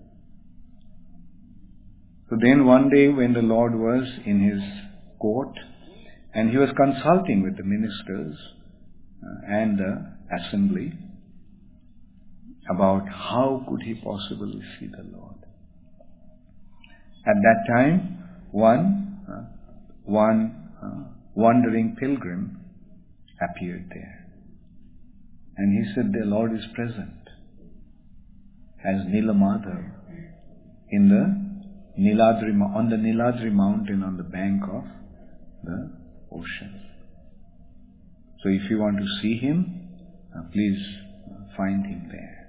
So then one day when the Lord was in his court and he was consulting with the ministers and the assembly about how could he possibly see the Lord. At that time, one one wandering pilgrim appeared there. And he said, the Lord is present as Nilamadhav in on the Niladri mountain on the bank of the ocean. So if you want to see him, please find him there.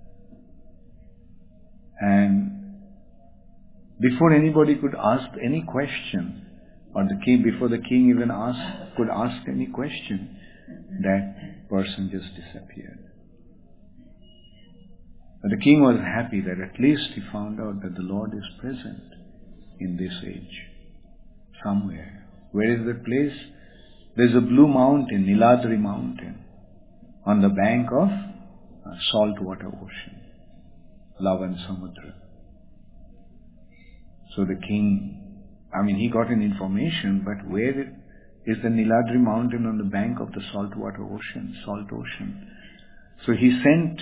And before anybody could ask any question, or before the king even could ask any question, that person just disappeared. But the king was happy that at least he found out that the Lord is present in this age, somewhere. Where is that place? There's a blue mountain, Niladri mountain, on the bank of a saltwater ocean, Lavan Samudra. So the king, he got an information, but where is the Niladri mountain on the bank of the saltwater ocean, salt ocean? So he sent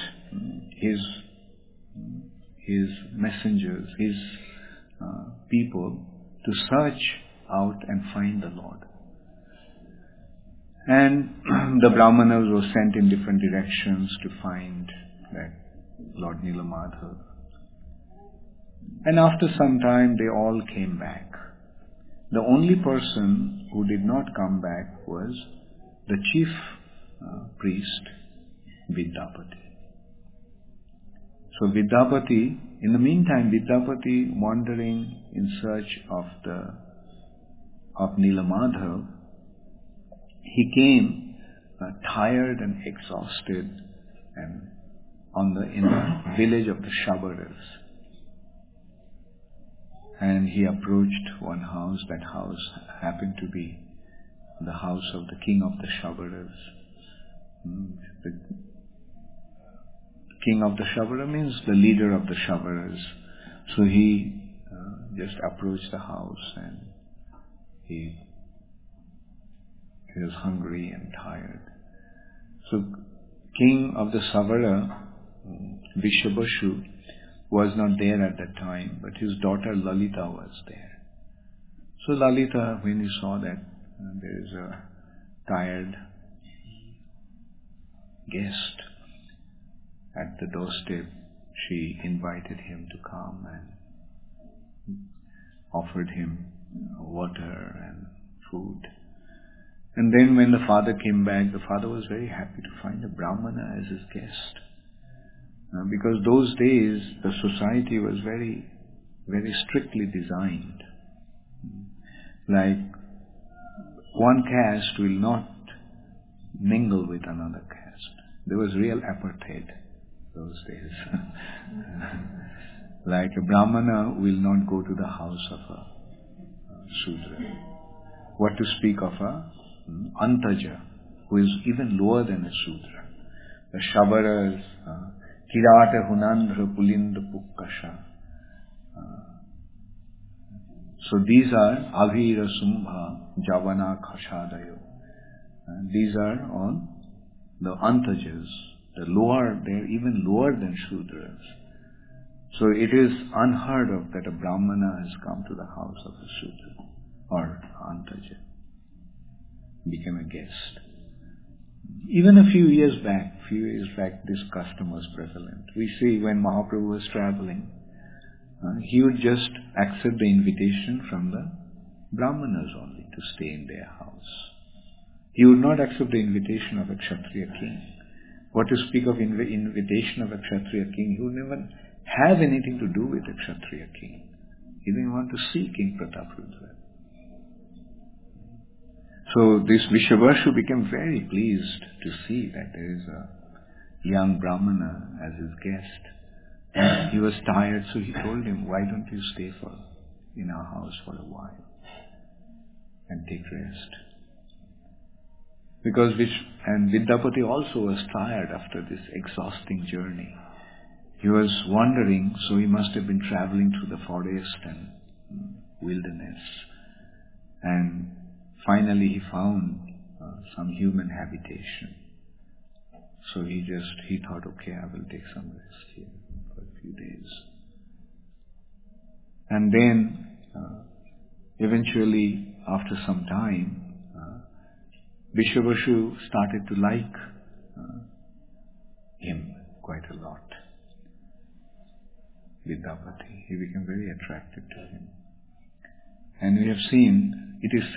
his messengers, his people, to search out and find the Lord. And the Brahmanas were sent in different directions to find that Lord Nilamadhav. And after some time, they all came back. The only person who did not come back was the chief priest, Vidyapati. So Vidyapati, in the meantime, Vidyapati, wandering in search of Nilamadhav, he came tired and exhausted and in the village of the Shabaras. And he approached one house. That house happened to be the house of the king of the Shabaras. The king of the Shabara means the leader of the Shabaras. So he just approached the house, and he was hungry and tired. So king of the Savara, Vishabashu, was not there at that time, but his daughter Lalita was there. So Lalita, when he saw that there is a tired guest at the doorstep, she invited him to come and offered him water and food. And then when the father came back, the father was very happy to find a Brahmana as his guest. Because those days the society was very, very strictly designed. Like one caste will not mingle with another caste. There was real apartheid those days. Like a Brahmana will not go to the house of a Shudra. What to speak of a Antaja, who is even lower than a Shudra. The Shabaras, Kirata Hunandra Pulinda Pukkasha. So these are Avira Sumbha Javana Khashadayo. These are all the Antajas. They're even lower than Shudras. So it is unheard of that a Brahmana has come to the house of a Shudra or Antaja, became a guest. Even a few years back, this custom was prevalent. We see when Mahaprabhu was traveling, he would just accept the invitation from the Brahmanas only to stay in their house. He would not accept the invitation of a Kshatriya king. What to speak of invitation of a Kshatriya king? He would never have anything to do with a Kshatriya king. He didn't want to see King Prataprudra. So this Vishabashu became very pleased to see that there is a young Brahmana as his guest. And he was tired, so he told him, why don't you stay in our house for a while and take rest? Because Vidyapati also was tired after this exhausting journey. He was wandering, so he must have been traveling through the forest and wilderness. And finally he found some human habitation. So he thought, okay, I will take some rest here for a few days. And then eventually, after some time, Vishwavashu started to like him quite a lot. Vidyapati, he became very attracted to him. And we have seen, it is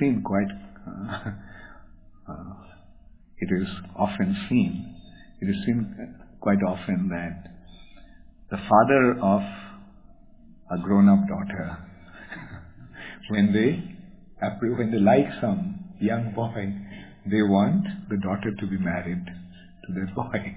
seen quite often that the father of a grown-up daughter, when they like some young boy, they want the daughter to be married to that boy.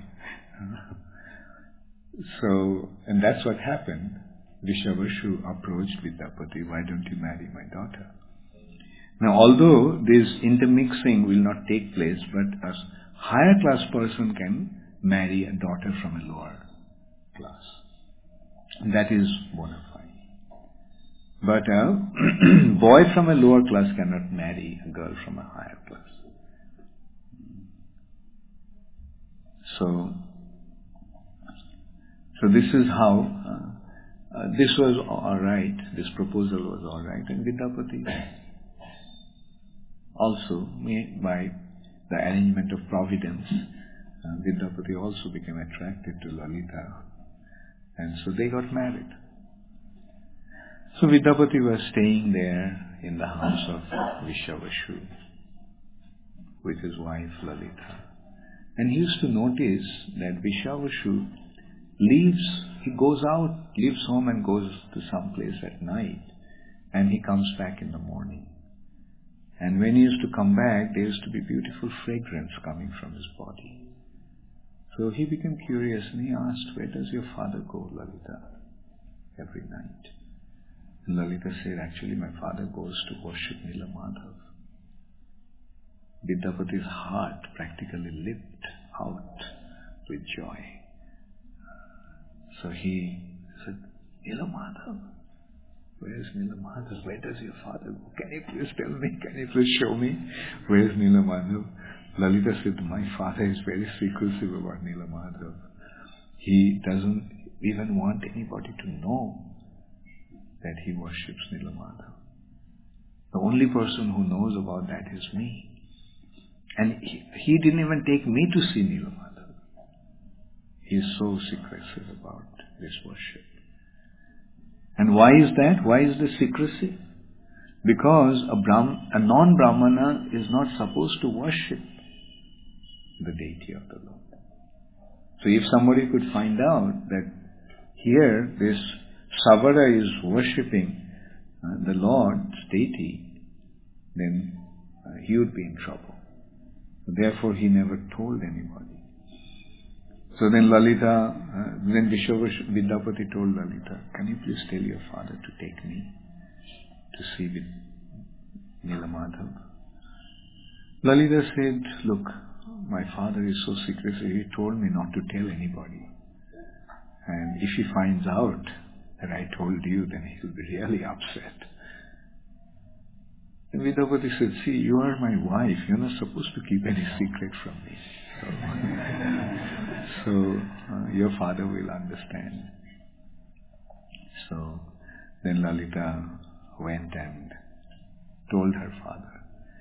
So, and that's what happened. Vishwavashu approached Vidyapati, why don't you marry my daughter? Now, although this intermixing will not take place, but a higher class person can marry a daughter from a lower class. That is bona fide. But a boy from a lower class cannot marry a girl from a higher class. So this is how this was all right. This proposal was all right, and Vidyapati also, by the arrangement of providence, Vidyapati also became attracted to Lalita, and so they got married. So Vidyapati was staying there in the house of Vishwavashu with his wife Lalita, and he used to notice that Vishwavashu leaves home and goes to some place at night, and he comes back in the morning. And when he used to come back, there used to be beautiful fragrance coming from his body. So he became curious and he asked, where does your father go, Lalita, every night? And Lalita said, actually my father goes to worship Nilamadhav. Vidyapati's heart practically leapt out with joy. So he said, Nilamadhav? Where is Nilamadhav? Where does your father go? Can you please tell me? Can you please show me? Where is Nilamadhav? Lalita said, my father is very secretive about Nilamadhav. He doesn't even want anybody to know that he worships Nilamadhav. The only person who knows about that is me. And he didn't even take me to see Nilamadhav. He is so secretive about this worship. And why is that? Why is the secrecy? Because a non-Brahmana is not supposed to worship the deity of the Lord. So if somebody could find out that here this Savara is worshipping the Lord's deity, then he would be in trouble. Therefore he never told anybody. So then then Vidyapati told Lalita, can you please tell your father to take me to see with Nilamadhav? Lalita said, look, my father is so secretive, he told me not to tell anybody. And if he finds out that I told you, then he'll be really upset. And Vidyapati said, see, you are my wife, you're not supposed to keep any secret from me. So your father will understand. So then Lalita went and told her father,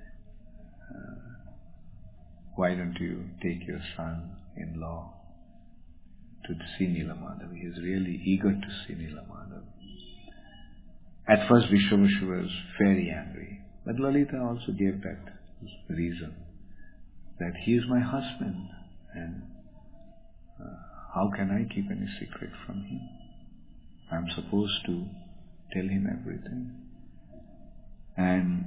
why don't you take your son-in-law to see Nilamadhav? He is really eager to see Nilamadhav. At first Vishwavashu was very angry, but Lalita also gave that reason, that he is my husband and how can I keep any secret from him? I'm supposed to tell him everything. And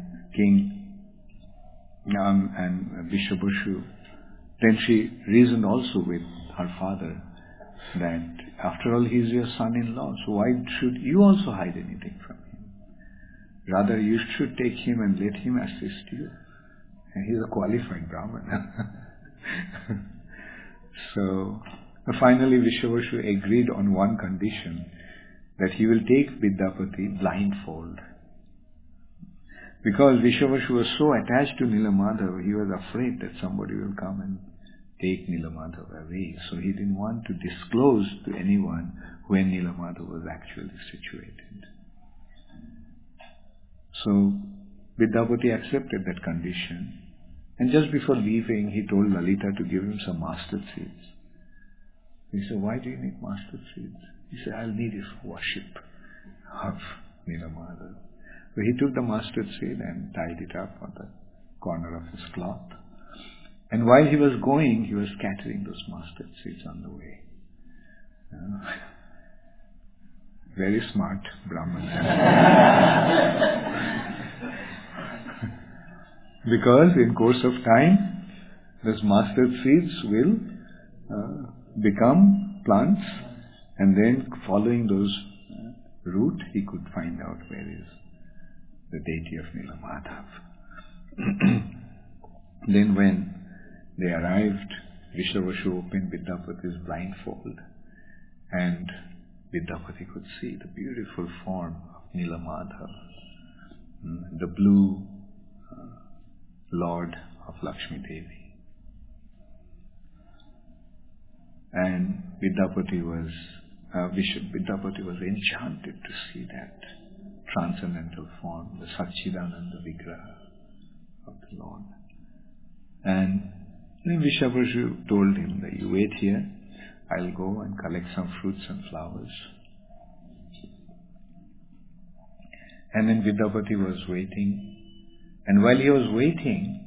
and Vishwavashu, then she reasoned also with her father that after all he is your son-in-law, so why should you also hide anything from him? Rather you should take him and let him assist you. And he is a qualified Brahmana. So finally Vishwavashu agreed on one condition, that he will take Vidyapati blindfold. Because Vishwavashu was so attached to Nilamadhav, he was afraid that somebody will come and take Nilamadhav away. So he didn't want to disclose to anyone where Nilamadhav was actually situated. So Vidyapati accepted that condition. And just before leaving, he told Lalita to give him some mustard seeds. He said, why do you need mustard seeds? He said, I'll need it for worship of Nilamadhava. So he took the mustard seed and tied it up on the corner of his cloth. And while he was going, he was scattering those mustard seeds on the way. Very smart Brahman. Because in course of time, those mustard seeds will become plants, and then following those root, he could find out where is the deity of Nilamadhava. Then when they arrived, Vishavashu opened Vidyapati's blindfold, and Vidyapati could see the beautiful form of Nilamadhava, the blue Lord of Lakshmi Devi. And Vidyapati was enchanted to see that transcendental form, the Satchidananda Vigraha of the Lord. And then Vishavashu told him that you wait here, I'll go and collect some fruits and flowers. And then Vidyapati was waiting. And while he was waiting,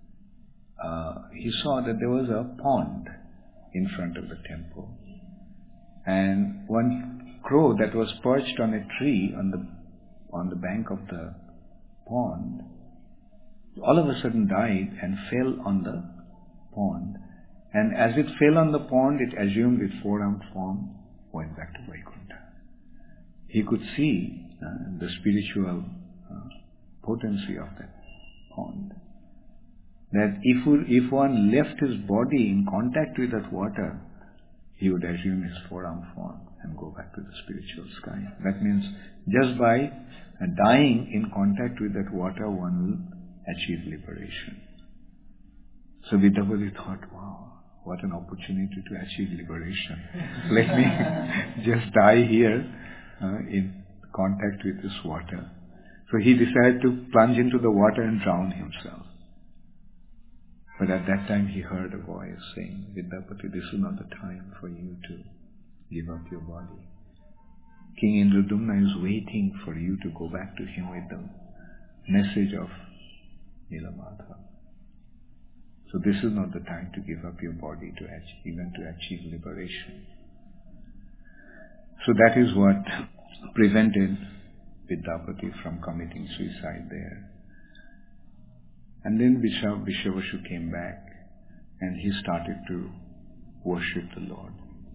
he saw that there was a pond in front of the temple. And one crow that was perched on a tree on the bank of the pond, all of a sudden died and fell on the pond. And as it fell on the pond, it assumed its four-armed form, went back to Vaikuntha. He could see the spiritual potency of that pond. That if one left his body in contact with that water, he would assume his four-armed form and go back to the spiritual sky. That means just by dying in contact with that water, one will achieve liberation. So Vidyapati thought, wow, what an opportunity to achieve liberation. Let me just die here in contact with this water. So he decided to plunge into the water and drown himself. But at that time he heard a voice saying, Vidyapati, this is not the time for you to give up your body. King Indradumna is waiting for you to go back to him with the message of Nilamadhava. So this is not the time to give up your body to achieve liberation. So that is what prevented Vidyapati from committing suicide there. And then Vishavashu came back and he started to worship the Lord.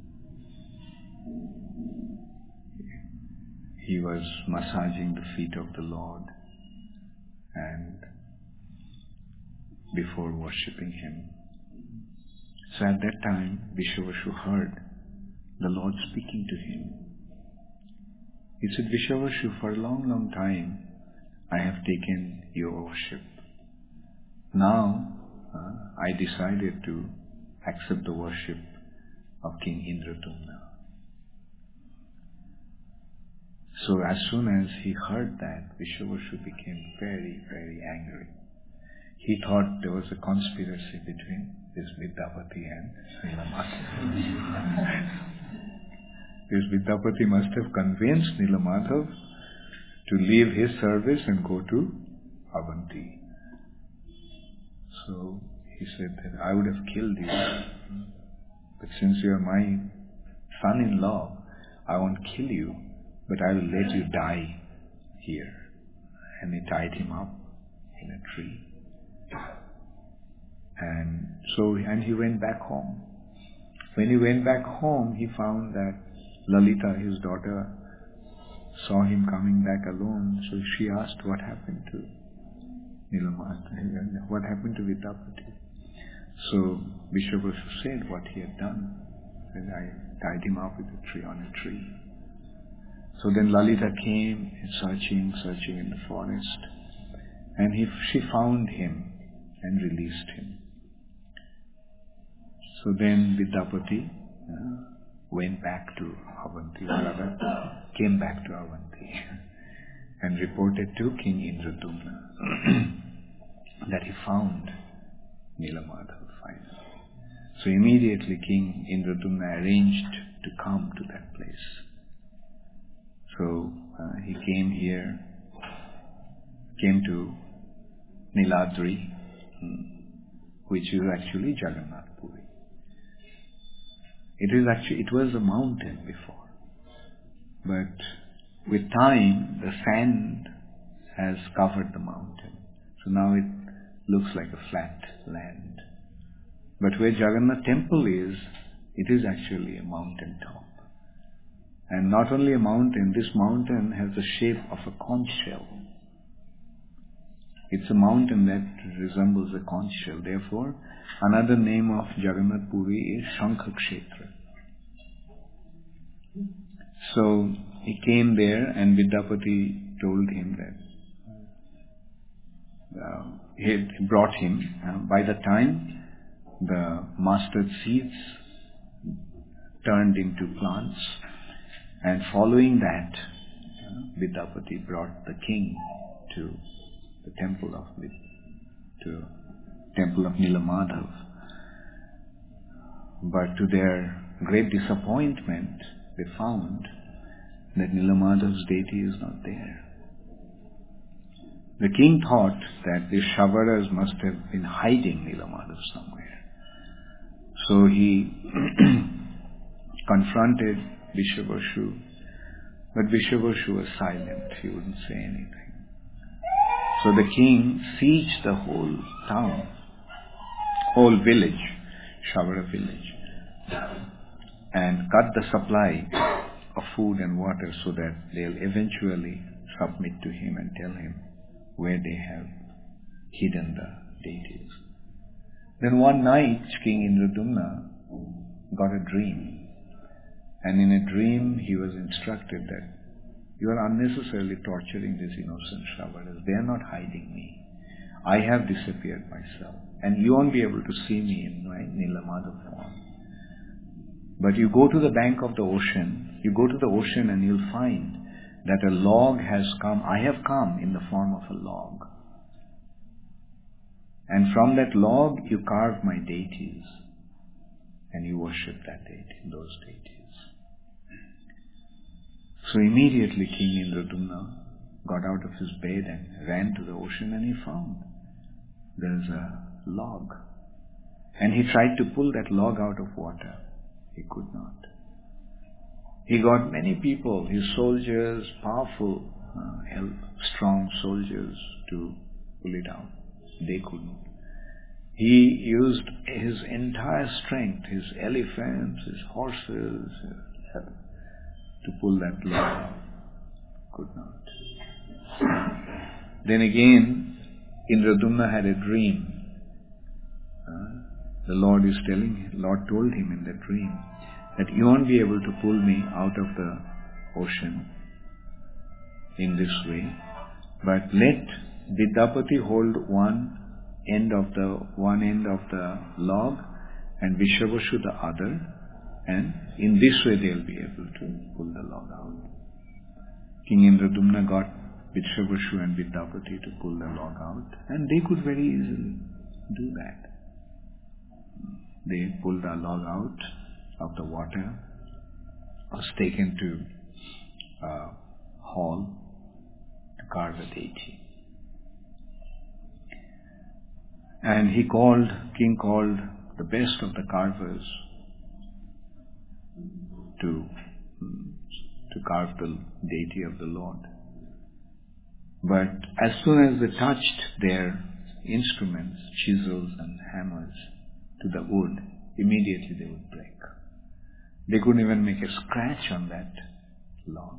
He was massaging the feet of the Lord and before worshipping him. So at that time, Vishavashu heard the Lord speaking to him. He said, Vishavashu, for a long, long time, I have taken your worship. Now, I decided to accept the worship of King Indradumna. So as soon as he heard that, Vishavashu became very, very angry. He thought there was a conspiracy between this Vidyapati and Nilamadhava. This Vidyapati must have convinced Nilamadhava to leave his service and go to Avanti. So he said that I would have killed you, but since you are my son-in-law, I won't kill you, but I will let you die here. And he tied him up in a tree. And he went back home. When he went back home, he found that Lalita, his daughter, saw him coming back alone. So she asked what happened to Nilamadhava, what happened to Vidyapati. So Vishavashu said what he had done. And I tied him up with a tree on a tree. So then Lalita came searching in the forest. And she found him and released him. So then Vidyapati went back to Avanti, or rather came back to Avanti. and reported to King Indradumna that he found Nilamadhava finally. So immediately King Indradumna arranged to come to that place. So he came here, came to Niladri, which is actually Jagannath Puri. It was a mountain before, but with time the sand has covered the mountain. So now it looks like a flat land. But where Jagannath temple is, it is actually a mountain top. And not only a mountain, this mountain has the shape of a conch shell. It's a mountain that resembles a conch shell. Therefore, another name of Jagannath Puri is Shankha Kshetra. So he came there, and Vidyapati told him that he brought him. By the time the mustard seeds turned into plants, and following that, Vidyapati brought the king to the temple of Nilamadhav. But to their great disappointment, they found that Nilamadhav's deity is not there. The king thought that the Shavaras must have been hiding Nilamadhav somewhere. So he confronted Vishavashu, but Vishavashu was silent. He wouldn't say anything. So the king sieged the whole town, whole village, Shavara village, and cut the supply of food and water so that they'll eventually submit to him and tell him where they have hidden the deities. Then one night, King Indradumna got a dream. And in a dream, he was instructed that you are unnecessarily torturing these innocent Shravaras. They are not hiding me. I have disappeared myself. And you won't be able to see me in my Nilamadhav form. But you go to the bank of the ocean, and you'll find that a log has come. I have come in the form of a log. And from that log, you carve my deities. And you worship those deities. So immediately King Indradumna got out of his bed and ran to the ocean, and he found there's a log. And he tried to pull that log out of water. He could not. He got many people, his soldiers, powerful, strong soldiers, to pull it out. They couldn't. He used his entire strength, his elephants, his horses, to pull that log out. Could not. Then again, Indradumna had a dream. The Lord told him in that dream that you won't be able to pull me out of the ocean in this way, but let Vidyapati hold one end of the log and Vishavashu the other, and in this way they'll be able to pull the log out. King Indradumna got Vishavashu and Vidyapati to pull the log out, and they could very easily do that. They pulled the log out of the water, was taken to a hall to carve a deity. And king called the best of the carvers to carve the deity of the Lord. But as soon as they touched their instruments, chisels and hammers, to the wood, immediately they would break. They couldn't even make a scratch on that log.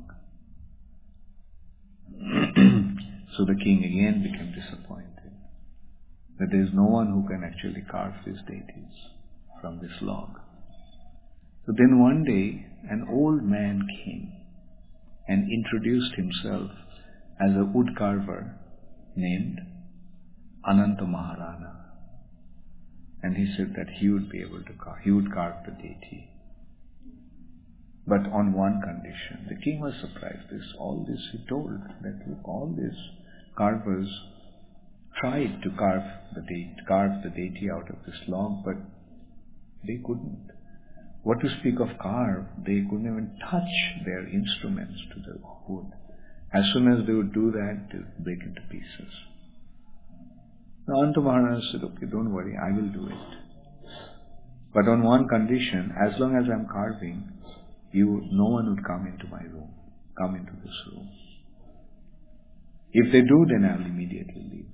So the king again became disappointed that there is no one who can actually carve these deities from this log. So then one day, an old man came and introduced himself as a wood carver named Ananta Maharana. And he said that he would be able to carve the deity. but on one condition. The king was surprised. All this he told, that look, all these carvers tried to carve the deity out of this log, but they couldn't. What to speak of carve? They couldn't even touch their instruments to the wood. As soon as they would do that, they would break into pieces. Now Ananta Maharaj said, okay, don't worry, I will do it. But on one condition, as long as I'm carving, no one would come into this room. If they do, then I'll immediately leave.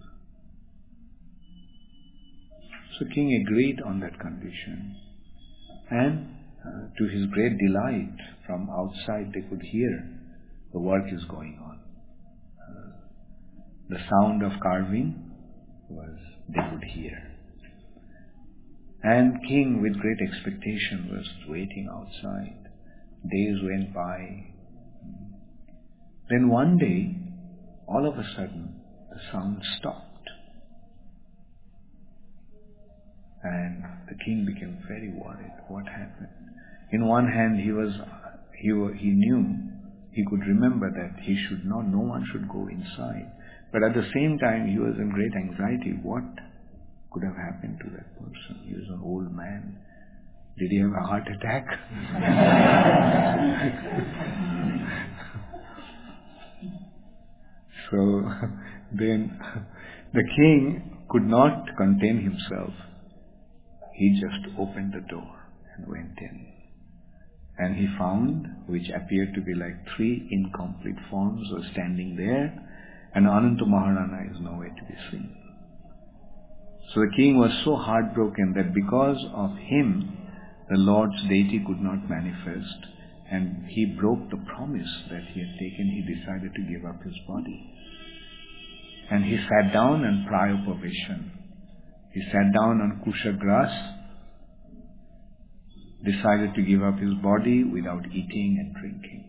So king agreed on that condition. And to his great delight, from outside they could hear the work is going on. The sound of carving they could hear. And king, with great expectation, was waiting outside. Days went by. Then one day, all of a sudden, the sound stopped. And the king became very worried. What happened? In one hand, he knew, he could remember that no one should go inside. But at the same time, he was in great anxiety. What could have happened to that person? He was an old man. Did he have a heart attack? So then the king could not contain himself. He just opened the door and went in. And he found, which appeared to be like 3 incomplete forms were standing there, and Ananta Maharana is nowhere to be seen. So the king was so heartbroken that because of him, the Lord's deity could not manifest, and he broke the promise that he had taken. He decided to give up his body. And he sat down in Prayopaveshan. He sat down on kusha grass, decided to give up his body without eating and drinking.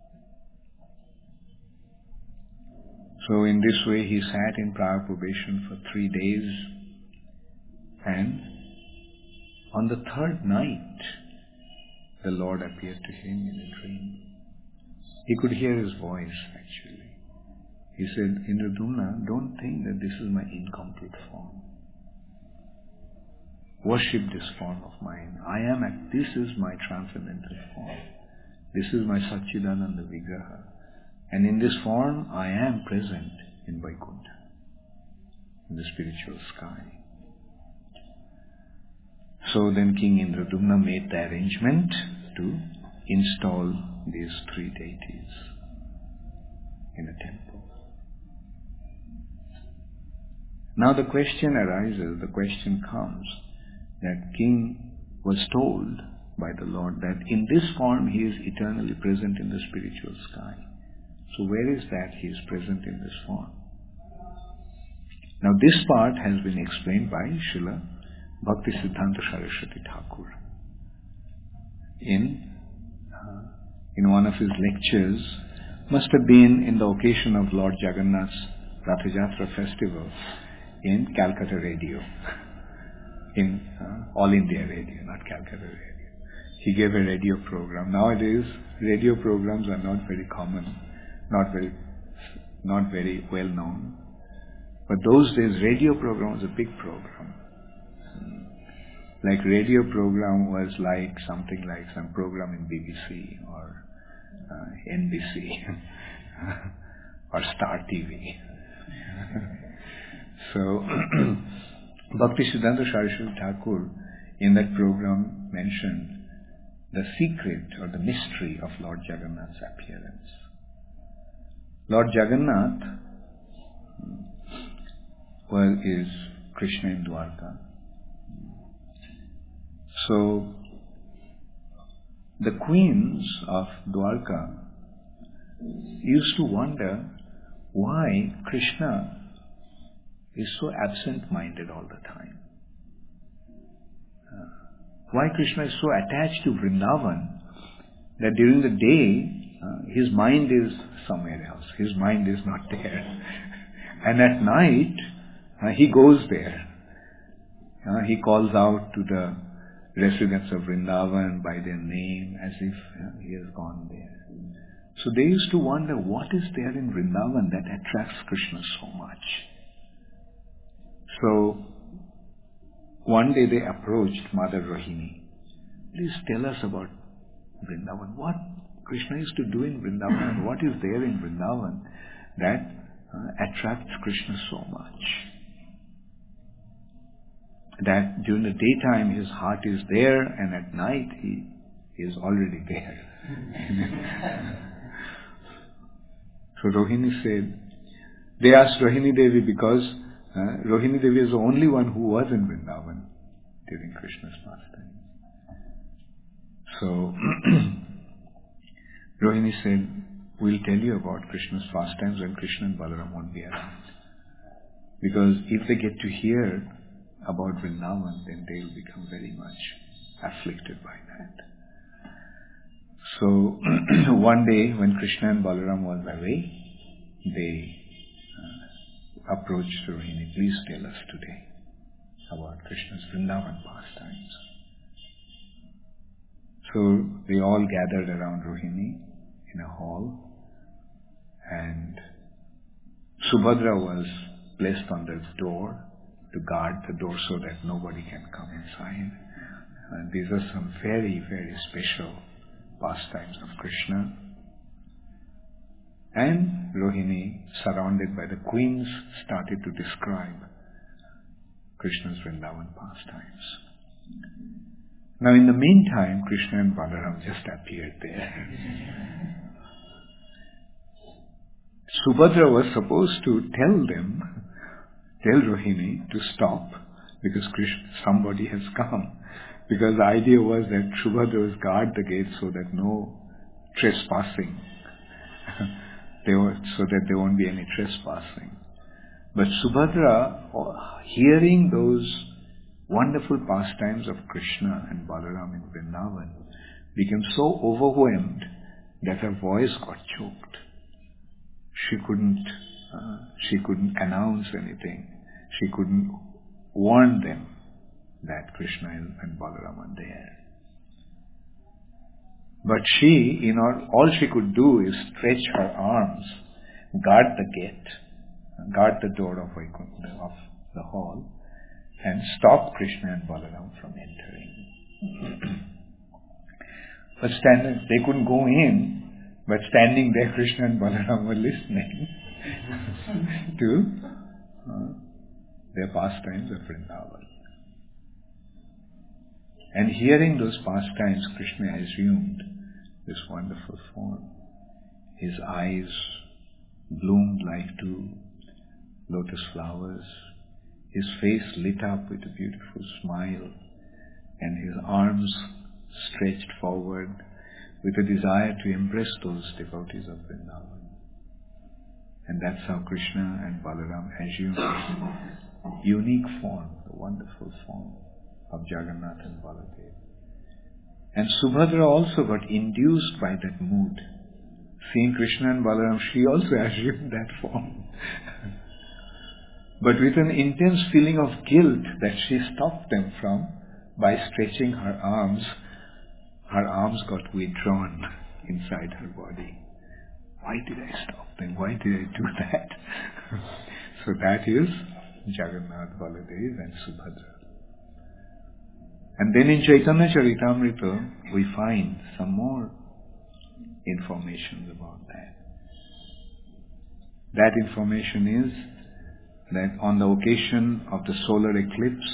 So in this way he sat in Prayopaveshan for 3 days, and on the 3rd night the Lord appeared to him in a dream. He could hear his voice actually. He said, Indradumna, don't think that this is my incomplete form. Worship this form of mine. This is my transcendental form. This is my Satchidananda Vigraha. And in this form, I am present in Vaikuntha, in the spiritual sky. So then King Indradumna made the arrangement to install these 3 deities in a temple. Now the question comes, that king was told by the Lord that in this form he is eternally present in the spiritual sky. So where is that he is present in this form? Now this part has been explained by Srila Bhaktisiddhanta Saraswati Thakur. In one of his lectures, must have been in the occasion of Lord Jagannath's Rathayatra festival in Calcutta Radio. In All India Radio, not Calcutta Radio. He gave a radio program. Nowadays, radio programs are not very common, not very well known. But those days, radio program was a big program. Like radio program was like something like some program in BBC or NBC or Star TV. So Bhaktisiddhanta Saraswati Thakur in that program mentioned the secret or the mystery of Lord Jagannath's appearance. Lord Jagannath is Krishna in Dwarka. So the queens of Dwarka used to wonder why Krishna is so absent-minded all the time. Why Krishna is so attached to Vrindavan that during the day his mind is somewhere else. His mind is not there. And at night he goes there. He calls out to the residents of Vrindavan by their name as if he has gone there. So they used to wonder, what is there in Vrindavan that attracts Krishna so much? So one day they approached Mother Rohini. Please tell us about Vrindavan. What Krishna used to do in Vrindavan and what is there in Vrindavan that attracts Krishna so much? That during the daytime his heart is there and at night he is already there. So Rohini said, they asked Rohini Devi because Rohini Devi is the only one who was in Vrindavan during Krishna's pastime. So Rohini said, we'll tell you about Krishna's pastimes when Krishna and Balaram won't be around. Because if they get to hear about Vrindavan, then they will become very much afflicted by that. So one day when Krishna and Balaram was away, they approached Rohini, please tell us today about Krishna's Vrindavan pastimes. So they all gathered around Rohini in a hall, and Subhadra was placed on the door to guard the door so that nobody can come inside. And these are some very, very special pastimes of Krishna. And Rohini, surrounded by the queens, started to describe Krishna's Vrindavan pastimes. Now in the meantime, Krishna and Balaram just appeared there. Subhadra was supposed to tell Rohini to stop because somebody has come. Because the idea was that Subhadra was guard the gate so that no trespassing, so that there won't be any trespassing. But Subhadra, hearing those wonderful pastimes of Krishna and Balaram in Vrindavan, became so overwhelmed that her voice got choked. She couldn't announce anything. She couldn't warn them that Krishna and Balaram are there. But she, all she could do is stretch her arms, guard the gate, guard the door of the hall, and stop Krishna and Balaram from entering. But they couldn't go in, but standing there, Krishna and Balaram were listening to their pastimes of Vrindavan. And hearing those pastimes, Krishna assumed this wonderful form. His eyes bloomed like two lotus flowers. His face lit up with a beautiful smile, and his arms stretched forward with a desire to embrace those devotees of Vrindavan. And that's how Krishna and Balaram assumed this unique form, the wonderful form of Jagannath and Baladev. And Subhadra also got induced by that mood. Seeing Krishna and Balaram, she also assumed that form. But with an intense feeling of guilt that she stopped them from, by stretching her arms got withdrawn inside her body. Why did I stop them? Why did I do that? So that is Jagannath, Baladev and Subhadra. And then in Chaitanya Charitamrita, we find some more information about that. That information is that on the occasion of the solar eclipse,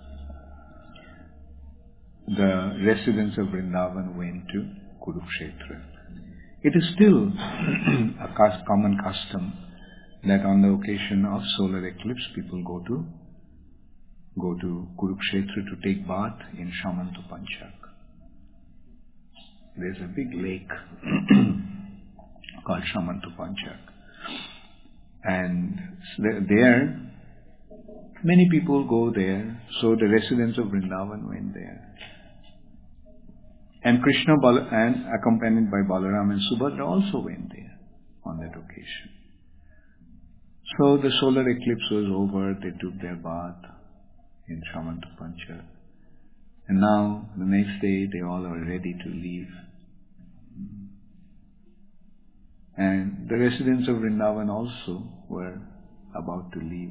the residents of Vrindavan went to Kurukshetra. It is still a common custom that on the occasion of solar eclipse, people go to Kurukshetra to take bath in Shamantapanchak. There's a big lake called Shamantapanchak. And there, many people go there, so the residents of Vrindavan went there. And Krishna and accompanied by Balaram and Subhadra also went there on that occasion. So the solar eclipse was over, they took their bath in Shamantapanchak. And now, the next day, they all are ready to leave. And the residents of Vrindavan also were about to leave.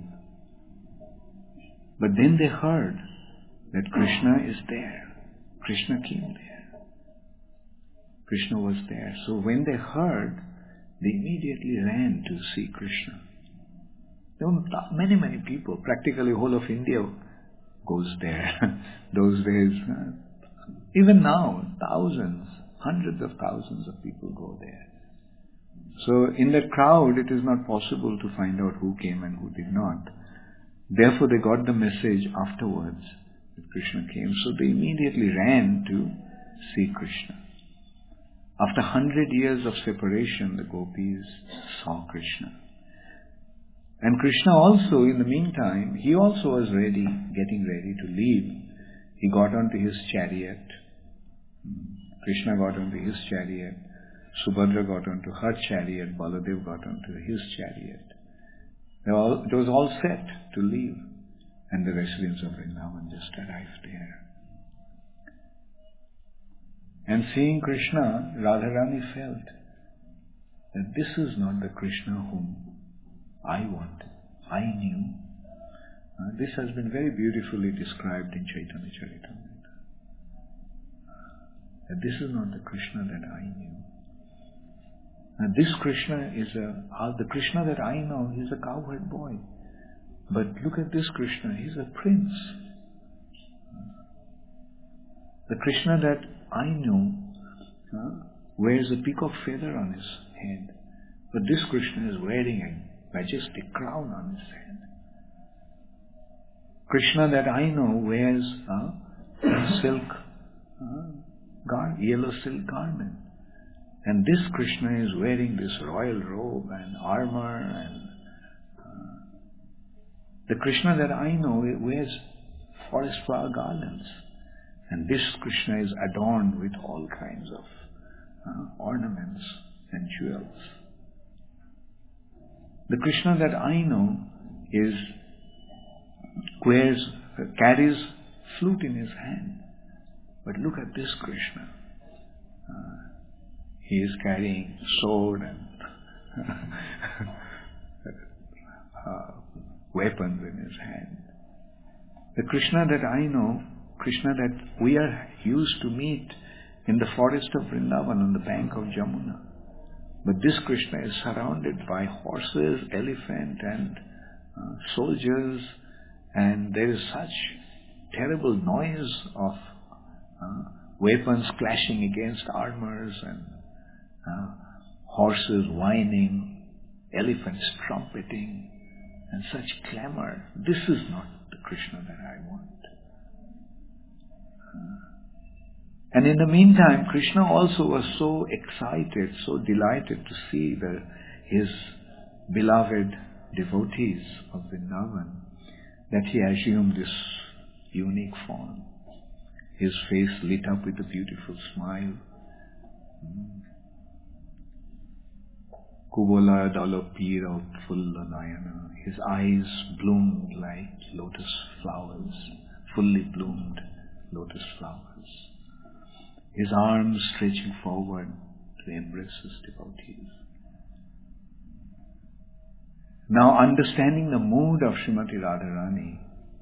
But then they heard that Krishna is there. Krishna came there. Krishna was there. So when they heard, they immediately ran to see Krishna. There were many people, practically whole of India goes there. Those days, even now, thousands, hundreds of thousands of people go there. So in that crowd, it is not possible to find out who came and who did not. Therefore, they got the message afterwards that Krishna came. So they immediately ran to see Krishna. After 100 years of separation, the gopis saw Krishna. And Krishna also, in the meantime, he also was getting ready to leave. He got onto his chariot. Krishna got onto his chariot. Subhadra got onto her chariot. Baladev got onto his chariot. It was all set to leave. And the residents of Vrindavan just arrived there. And seeing Krishna, Radharani felt that this is not the Krishna whom I wanted, I knew. This has been very beautifully described in Chaitanya Charitamrita. That this is not the Krishna that I knew. And this Krishna is the Krishna that I know, he's a cowherd boy. But look at this Krishna, he's a prince. The Krishna that I know wears a peacock feather on his head. But this Krishna is wearing a majestic crown on his head. Krishna that I know wears a yellow silk garment. And this Krishna is wearing this royal robe and armor. And the Krishna that I know wears forest flower garlands. And this Krishna is adorned with all kinds of ornaments and jewels. The Krishna that I know carries flute in his hand. But look at this Krishna. He is carrying sword and weapons in his hand. The Krishna that I know, Krishna that we are used to meet in the forest of Vrindavan on the bank of Jamuna. But this Krishna is surrounded by horses, elephant and soldiers, and there is such terrible noise of weapons clashing against armors and horses whining, elephants trumpeting, and such clamor. This is not the Krishna that I want. And in the meantime, Krishna also was so excited, so delighted to see his beloved devotees of Vrindavan that he assumed this unique form. His face lit up with a beautiful smile. Kubola dalopira utfulla nayana. His eyes bloomed like lotus flowers, fully bloomed lotus flowers. His arms stretching forward to embrace his devotees. Now, understanding the mood of Srimati Radharani,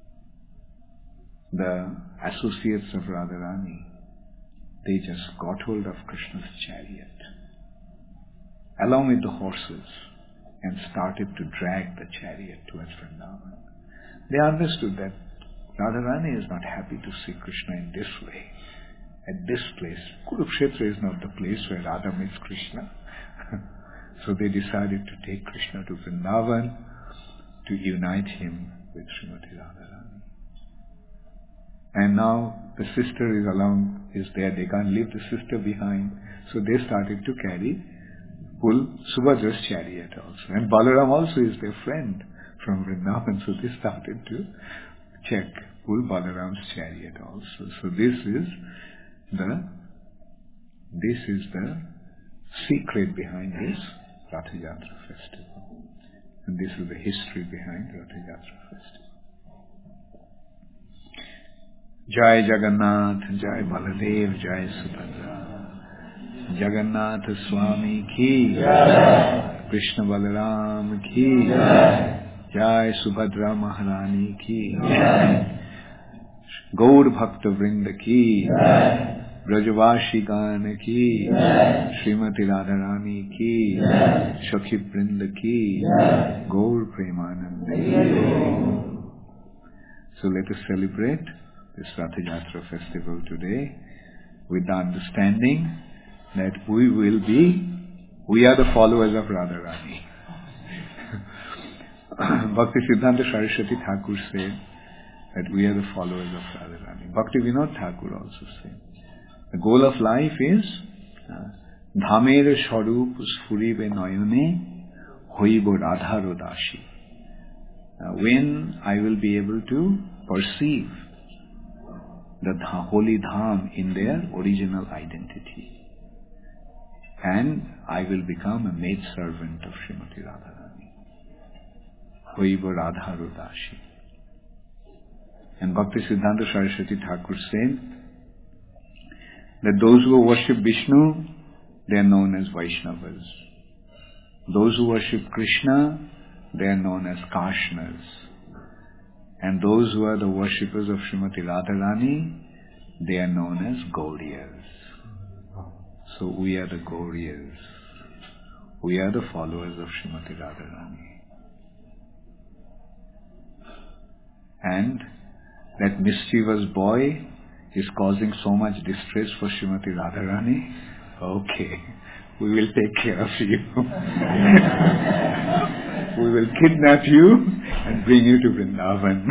the associates of Radharani, they just got hold of Krishna's chariot along with the horses and started to drag the chariot towards Vrindavan. They understood that Radharani is not happy to see Krishna in this way. At this place, Kurukshetra is not the place where Radha meets Krishna. So they decided to take Krishna to Vrindavan to unite him with Srimati Radharani. And now the sister is there. They can't leave the sister behind. So they started to pull Subhadra's chariot also. And Balaram also is their friend from Vrindavan. So they started to pull Balaram's chariot also. So this is the secret behind his Ratha Yatra festival. And this is the history behind Ratha Yatra festival. Jai Jagannath, Jai Baladev, Jai Subhadra. Jagannath Swami ki Jai. Krishna Balaram ki Jai. Jai Subhadra Maharani ki Jai. Gaur Bhakta Vrinda ki Jai. Brajavashi Gana ki Jai. Srimati Radharani ki Jai. Shakhi Vrinda ki Jai. Gaur Premanande. So let us celebrate this Ratha Yatra festival today with the understanding that we are the followers of Radharani. Bhakti Siddhanta Saraswati Thakur said that we are the followers of Radharani. Bhakti Vinod Thakur also said, the goal of life is Dhamer Sharup Sfuribe Noyone Hoibo Radharo Dashi. When I will be able to perceive the holy Dham in their original identity, and I will become a maidservant of Srimati Radharani. Hoibo Radharo Dashi. And Bhakti Siddhanta Saraswati Thakur said that those who worship Vishnu, they are known as Vaishnavas. Those who worship Krishna, they are known as Kashnas. And those who are the worshippers of Srimati Radharani, they are known as Gauriyas. So we are the Gauriyas. We are the followers of Srimati Radharani. And that mischievous boy is causing so much distress for Srimati Radharani. Okay, we will take care of you. We will kidnap you and bring you to Vrindavan.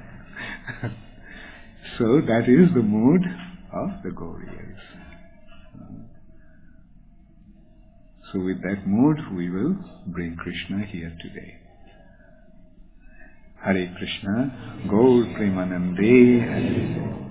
So that is the mood of the Gauriyas. So with that mood, we will bring Krishna here today. Hare Krishna, Gaur Premanande.